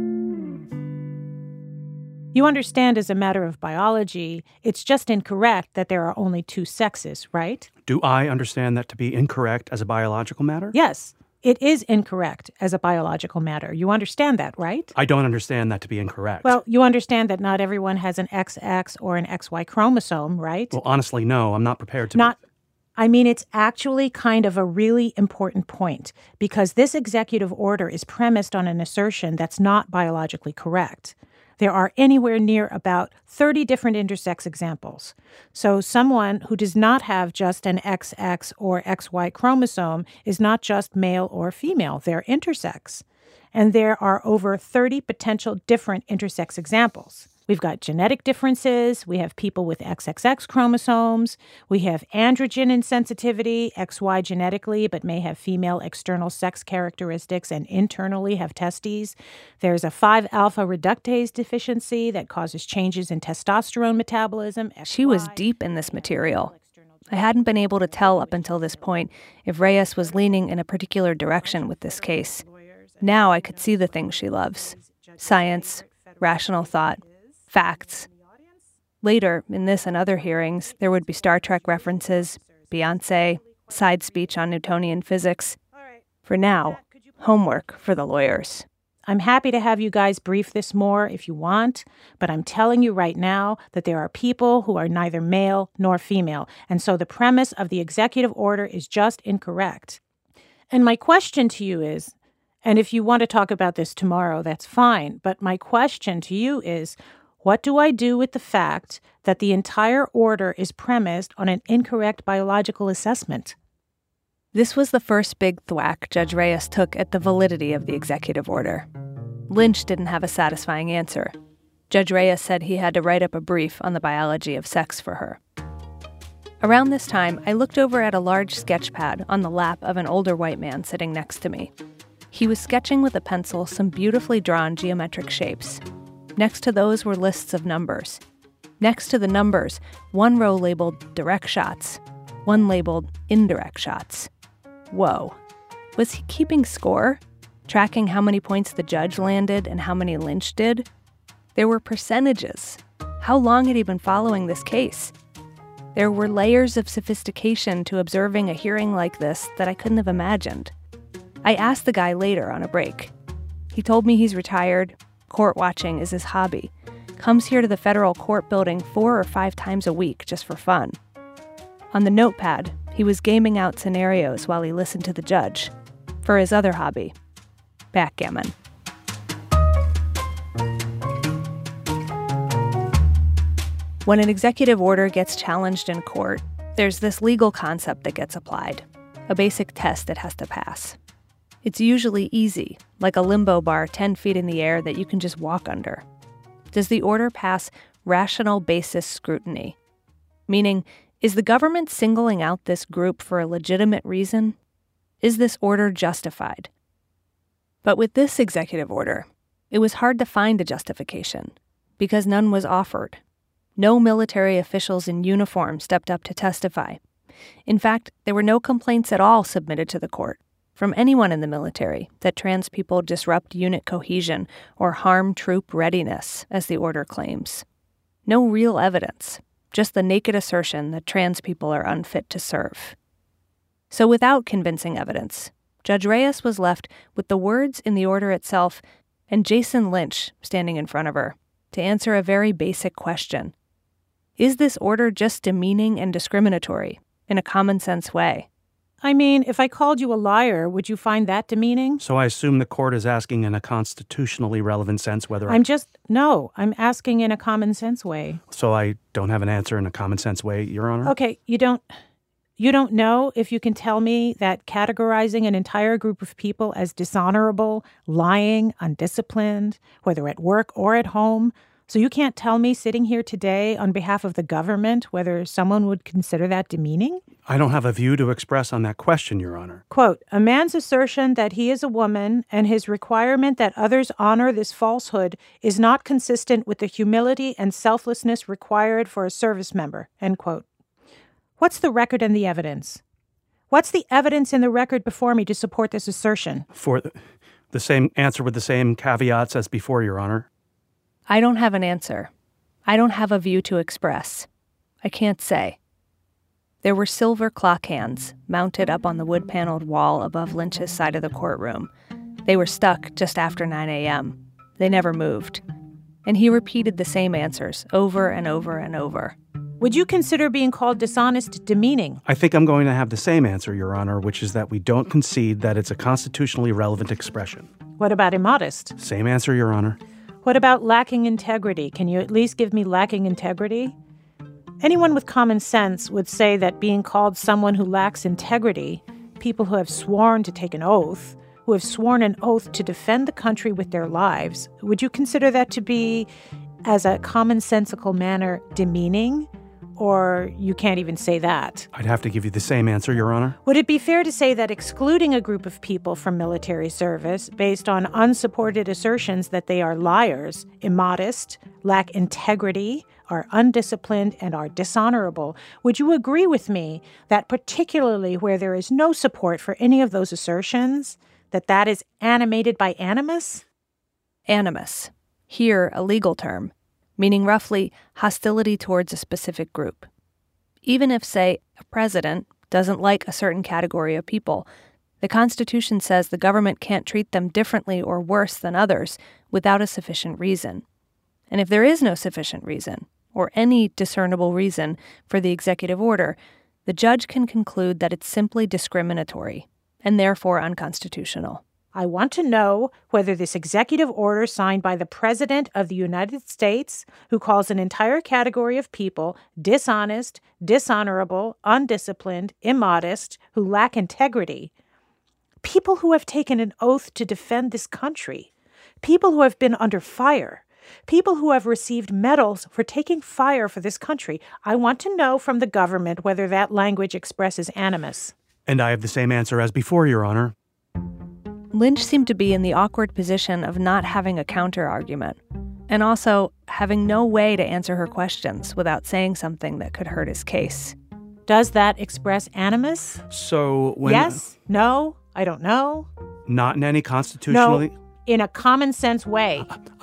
You understand as a matter of biology, it's just incorrect that there are only two sexes, right? Do I understand that to be incorrect as a biological matter? Yes, it is incorrect as a biological matter. You understand that, right? I don't understand that to be incorrect. Well, you understand that not everyone has an XX or an XY chromosome, right? Well, honestly, no, I'm not prepared to... It's actually kind of a really important point, because this executive order is premised on an assertion that's not biologically correct. There are anywhere near about 30 different intersex examples. So someone who does not have just an XX or XY chromosome is not just male or female, they're intersex. And there are over 30 potential different intersex examples. We've got genetic differences, we have people with XXX chromosomes, we have androgen insensitivity, XY genetically, but may have female external sex characteristics and internally have testes. There's a 5-alpha reductase deficiency that causes changes in testosterone metabolism. XY. She was deep in this material. I hadn't been able to tell up until this point if Reyes was leaning in a particular direction with this case. Now I could see the things she loves: science, rational thought, facts. Later, in this and other hearings, there would be Star Trek references, Beyoncé, side speech on Newtonian physics. For now, homework for the lawyers. I'm happy to have you guys brief this more if you want, but I'm telling you right now that there are people who are neither male nor female, and so the premise of the executive order is just incorrect. And my question to you is, and if you want to talk about this tomorrow, that's fine, but my question to you is, what do I do with the fact that the entire order is premised on an incorrect biological assessment? This was the first big thwack Judge Reyes took at the validity of the executive order. Lynch didn't have a satisfying answer. Judge Reyes said he had to write up a brief on the biology of sex for her. Around this time, I looked over at a large sketch pad on the lap of an older white man sitting next to me. He was sketching with a pencil some beautifully drawn geometric shapes. Next to those were lists of numbers. Next to the numbers, one row labeled direct shots, one labeled indirect shots. Whoa. Was he keeping score? Tracking how many points the judge landed and how many Lynch did? There were percentages. How long had he been following this case? There were layers of sophistication to observing a hearing like this that I couldn't have imagined. I asked the guy later on a break. He told me he's retired, court watching is his hobby, comes here to the federal court building 4 or 5 times a week just for fun. On the notepad, he was gaming out scenarios while he listened to the judge, for his other hobby, backgammon. When an executive order gets challenged in court, there's this legal concept that gets applied, a basic test it has to pass. It's usually easy, like a limbo bar 10 feet in the air that you can just walk under. Does the order pass rational basis scrutiny? Meaning, is the government singling out this group for a legitimate reason? Is this order justified? But with this executive order, it was hard to find a justification, because none was offered. No military officials in uniform stepped up to testify. In fact, there were no complaints at all submitted to the court from anyone in the military that trans people disrupt unit cohesion or harm troop readiness, as the order claims. No real evidence, just the naked assertion that trans people are unfit to serve. So without convincing evidence, Judge Reyes was left with the words in the order itself and Jason Lynch standing in front of her to answer a very basic question. Is this order just demeaning and discriminatory in a common-sense way? I mean, if I called you a liar, would you find that demeaning? So I assume the court is asking in a constitutionally relevant sense whether I'm asking in a common sense way. So I don't have an answer in a common sense way, Your Honor? Okay, you don't know if you can tell me that categorizing an entire group of people as dishonorable, lying, undisciplined, whether at work or at home, so you can't tell me sitting here today on behalf of the government whether someone would consider that demeaning? I don't have a view to express on that question, Your Honor. Quote, a man's assertion that he is a woman and his requirement that others honor this falsehood is not consistent with the humility and selflessness required for a service member, end quote. What's the record and the evidence? What's the evidence in the record before me to support this assertion? For the same answer with the same caveats as before, Your Honor. I don't have an answer. I don't have a view to express. I can't say. There were silver clock hands mounted up on the wood-paneled wall above Lynch's side of the courtroom. They were stuck just after 9 a.m. They never moved. And he repeated the same answers over and over and over. Would you consider being called dishonest demeaning? I think I'm going to have the same answer, Your Honor, which is that we don't concede that it's a constitutionally relevant expression. What about immodest? Same answer, Your Honor. What about lacking integrity? Can you at least give me lacking integrity? Anyone with common sense would say that being called someone who lacks integrity, people who have sworn to take an oath, who have sworn an oath to defend the country with their lives, would you consider that to be, as a commonsensical manner, demeaning? Or you can't even say that? I'd have to give you the same answer, Your Honor. Would it be fair to say that excluding a group of people from military service based on unsupported assertions that they are liars, immodest, lack integrity, are undisciplined, and are dishonorable, would you agree with me that particularly where there is no support for any of those assertions, that is animated by animus? Animus. Here, a legal term, meaning roughly hostility towards a specific group. Even if, say, a president doesn't like a certain category of people, the Constitution says the government can't treat them differently or worse than others without a sufficient reason. And if there is no sufficient reason, or any discernible reason for the executive order, the judge can conclude that it's simply discriminatory and therefore unconstitutional. I want to know whether this executive order signed by the President of the United States, who calls an entire category of people dishonest, dishonorable, undisciplined, immodest, who lack integrity, people who have taken an oath to defend this country, people who have been under fire, people who have received medals for taking fire for this country. I want to know from the government whether that language expresses animus. And I have the same answer as before, Your Honor. Lynch seemed to be in the awkward position of not having a counter-argument, and also having no way to answer her questions without saying something that could hurt his case. Does that express animus? So when... Yes? No? I don't know? Not in any constitutionally... No, in a common-sense way.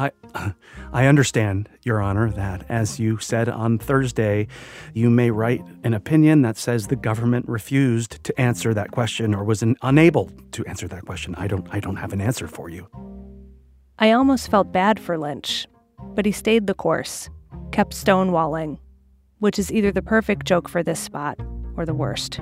I understand, Your Honor, that, as you said on Thursday, you may write an opinion that says the government refused to answer that question or was unable to answer that question. I don't have an answer for you. I almost felt bad for Lynch, but he stayed the course, kept stonewalling, which is either the perfect joke for this spot or the worst.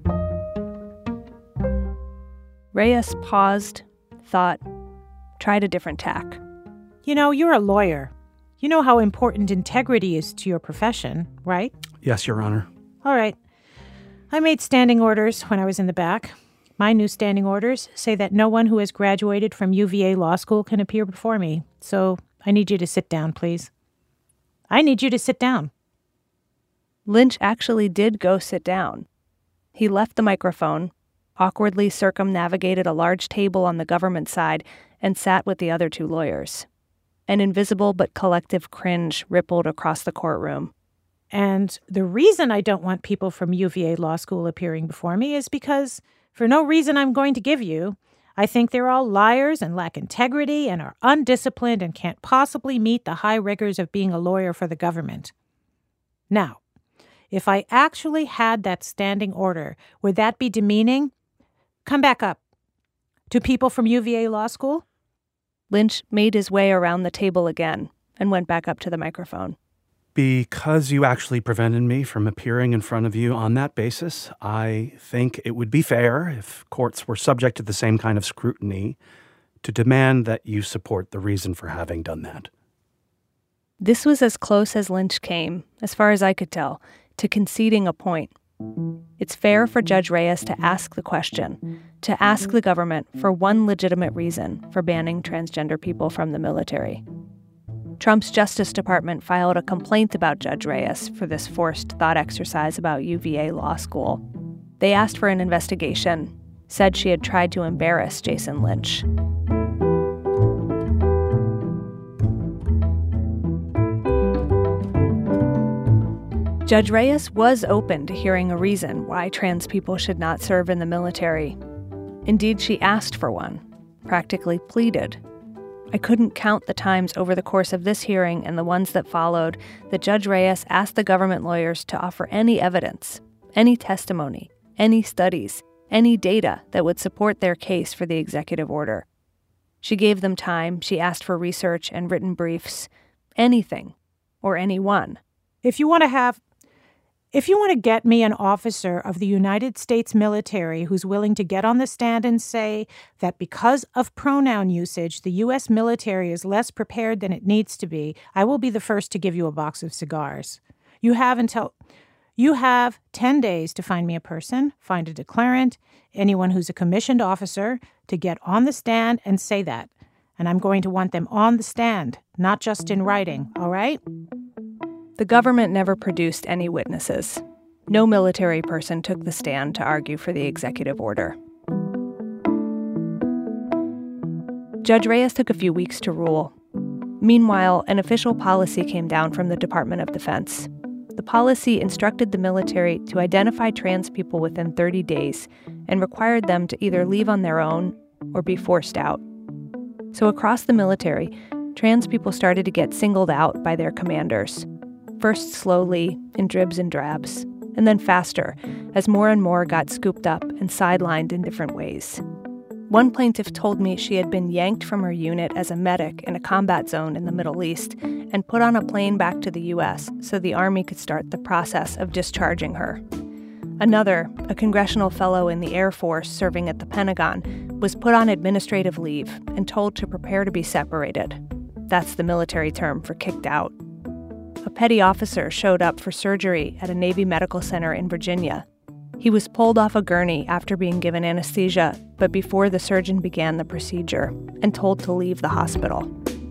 Reyes paused, thought, tried a different tack. You know, you're a lawyer. You know how important integrity is to your profession, right? Yes, Your Honor. All right. I made standing orders when I was in the back. My new standing orders say that no one who has graduated from UVA Law School can appear before me. So I need you to sit down, please. I need you to sit down. Lynch actually did go sit down. He left the microphone, awkwardly circumnavigated a large table on the government side, and sat with the other two lawyers. An invisible but collective cringe rippled across the courtroom. And the reason I don't want people from UVA Law School appearing before me is because, for no reason I'm going to give you, I think they're all liars and lack integrity and are undisciplined and can't possibly meet the high rigors of being a lawyer for the government. Now, if I actually had that standing order, would that be demeaning? Come back up. To people from UVA Law School? Lynch made his way around the table again and went back up to the microphone. Because you actually prevented me from appearing in front of you on that basis, I think it would be fair, if courts were subject to the same kind of scrutiny, to demand that you support the reason for having done that. This was as close as Lynch came, as far as I could tell, to conceding a point. It's fair for Judge Reyes to ask the question, to ask the government for one legitimate reason for banning transgender people from the military. Trump's Justice Department filed a complaint about Judge Reyes for this forced thought exercise about UVA Law School. They asked for an investigation, said she had tried to embarrass Jason Lynch. Judge Reyes was open to hearing a reason why trans people should not serve in the military. Indeed, she asked for one, practically pleaded. I couldn't count the times over the course of this hearing and the ones that followed that Judge Reyes asked the government lawyers to offer any evidence, any testimony, any studies, any data that would support their case for the executive order. She gave them time, she asked for research and written briefs, anything, or anyone. If you want to get me an officer of the United States military who's willing to get on the stand and say that because of pronoun usage, the U.S. military is less prepared than it needs to be, I will be the first to give you a box of cigars. You have 10 days to find me a person, find a declarant, anyone who's a commissioned officer, to get on the stand and say that. And I'm going to want them on the stand, not just in writing, all right? The government never produced any witnesses. No military person took the stand to argue for the executive order. Judge Reyes took a few weeks to rule. Meanwhile, an official policy came down from the Department of Defense. The policy instructed the military to identify trans people within 30 days and required them to either leave on their own or be forced out. So across the military, trans people started to get singled out by their commanders. First slowly, in dribs and drabs, and then faster, as more and more got scooped up and sidelined in different ways. One plaintiff told me she had been yanked from her unit as a medic in a combat zone in the Middle East and put on a plane back to the U.S. so the Army could start the process of discharging her. Another, a congressional fellow in the Air Force serving at the Pentagon, was put on administrative leave and told to prepare to be separated. That's the military term for kicked out. A petty officer showed up for surgery at a Navy medical center in Virginia. He was pulled off a gurney after being given anesthesia, but before the surgeon began the procedure, and told to leave the hospital.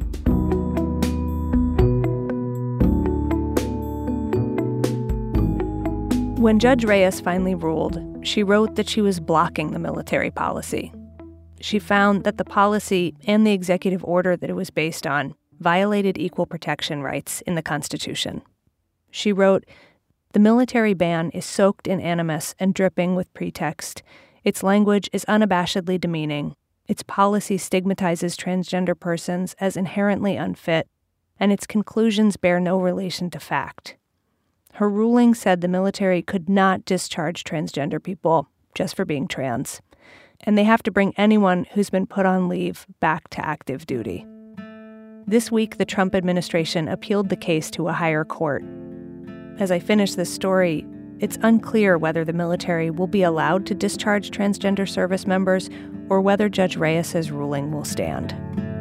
When Judge Reyes finally ruled, she wrote that she was blocking the military policy. She found that the policy and the executive order that it was based on violated equal protection rights in the Constitution. She wrote, "The military ban is soaked in animus and dripping with pretext. Its language is unabashedly demeaning. Its policy stigmatizes transgender persons as inherently unfit, and its conclusions bear no relation to fact." Her ruling said the military could not discharge transgender people just for being trans, and they have to bring anyone who's been put on leave back to active duty. This week, the Trump administration appealed the case to a higher court. As I finish this story, it's unclear whether the military will be allowed to discharge transgender service members or whether Judge Reyes's ruling will stand.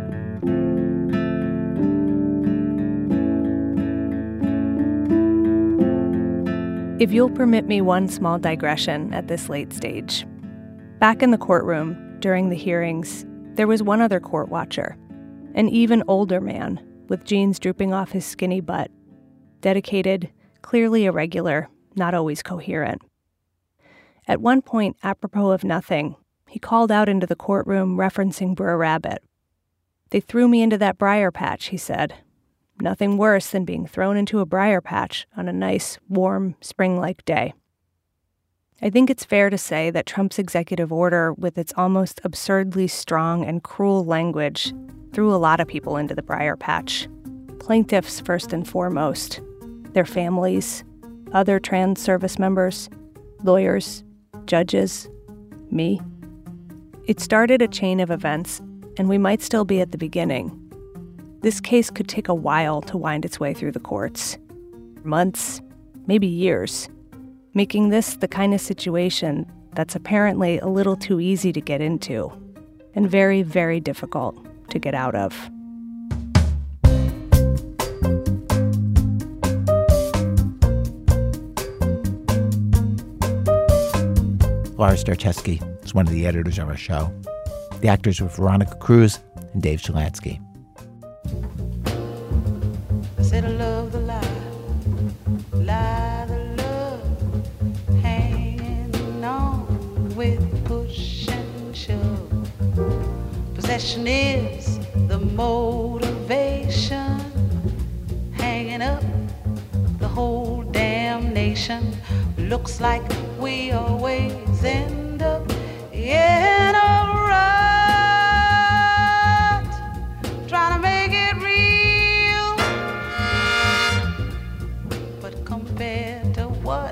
If you'll permit me one small digression at this late stage. Back in the courtroom, during the hearings, there was one other court watcher. An even older man, with jeans drooping off his skinny butt. Dedicated, clearly irregular, not always coherent. At one point, apropos of nothing, he called out into the courtroom referencing Brer Rabbit. "They threw me into that briar patch," he said. Nothing worse than being thrown into a briar patch on a nice, warm, spring-like day. I think it's fair to say that Trump's executive order, with its almost absurdly strong and cruel language, threw a lot of people into the briar patch. Plaintiffs first and foremost, their families, other trans service members, lawyers, judges, me. It started a chain of events, and we might still be at the beginning. This case could take a while to wind its way through the courts. Months, maybe years, making this the kind of situation that's apparently a little too easy to get into and very, very difficult to get out of. Laura Starcheski is one of the editors of our show. The actors were Veronica Cruz and Dave Shalansky. I said I love the lie, the love, hanging on with push and shove. Possession is the motivation, hanging up the whole damn nation. Looks like we always end up in a rut, trying to make it real. But compared to what?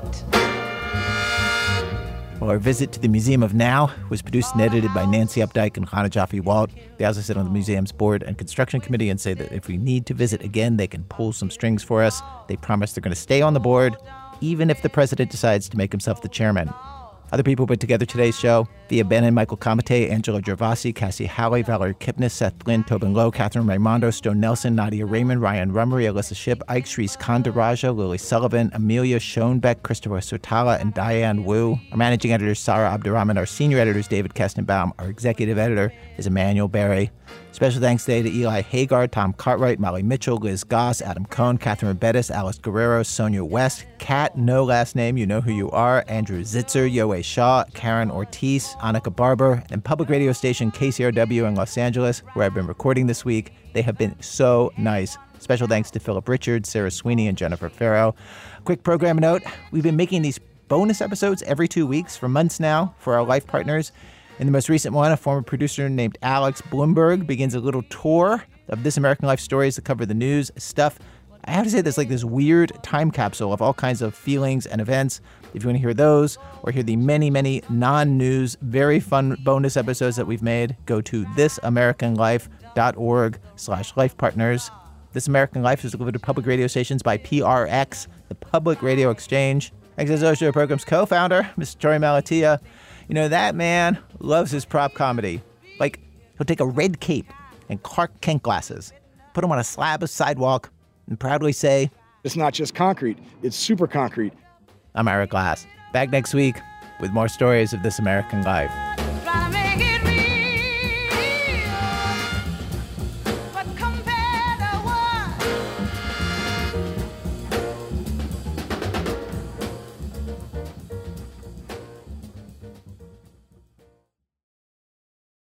Well, our visit to the Museum of Now was produced and edited by Nancy Updike and Chana Jaffe-Walt. They also sit on the museum's board and construction committee and say that if we need to visit again, they can pull some strings for us. They promise they're going to stay on the board, even if the president decides to make himself the chairman. Other people put together today's show: Via Benin, Michael Kamate, Angela Gervasi, Cassie Halley, Valerie Kipnis, Seth Lynn, Tobin Lowe, Catherine Raimondo, Stone Nelson, Nadia Raymond, Ryan Rummery, Alyssa Shipp, Ike Shrees Kandaraja, Lily Sullivan, Amelia Schoenbeck, Christopher Sotala, and Diane Wu. Our managing editor is Sarah Abdurrahman. Our senior editor is David Kestenbaum. Our executive editor is Emmanuel Berry. Special thanks today to Eli Hagar, Tom Cartwright, Molly Mitchell, Liz Goss, Adam Cohn, Catherine Bettis, Alice Guerrero, Sonia West, Kat, no last name, you know who you are, Andrew Zitzer, Yoe Shaw, Karen Ortiz, Annika Barber, and public radio station KCRW in Los Angeles, where I've been recording this week. They have been so nice. Special thanks to Philip Richards, Sarah Sweeney, and Jennifer Farrow. Quick program note: we've been making these bonus episodes every 2 weeks for months now for our life partners. In the most recent one, a former producer named Alex Bloomberg begins a little tour of This American Life stories that cover the news stuff. I have to say, there's like this weird time capsule of all kinds of feelings and events. If you want to hear those or hear the many, many non-news, very fun bonus episodes that we've made, go to thisamericanlife.org/lifepartners. This American Life is delivered to public radio stations by PRX, the Public Radio Exchange. Thanks as always to our program's co-founder, Mr. Torey Malatia. You know, that man loves his prop comedy. Like, he'll take a red cape and Clark Kent glasses, put them on a slab of sidewalk, and proudly say, "It's not just concrete, it's super concrete." I'm Ira Glass. Back next week with more stories of This American Life.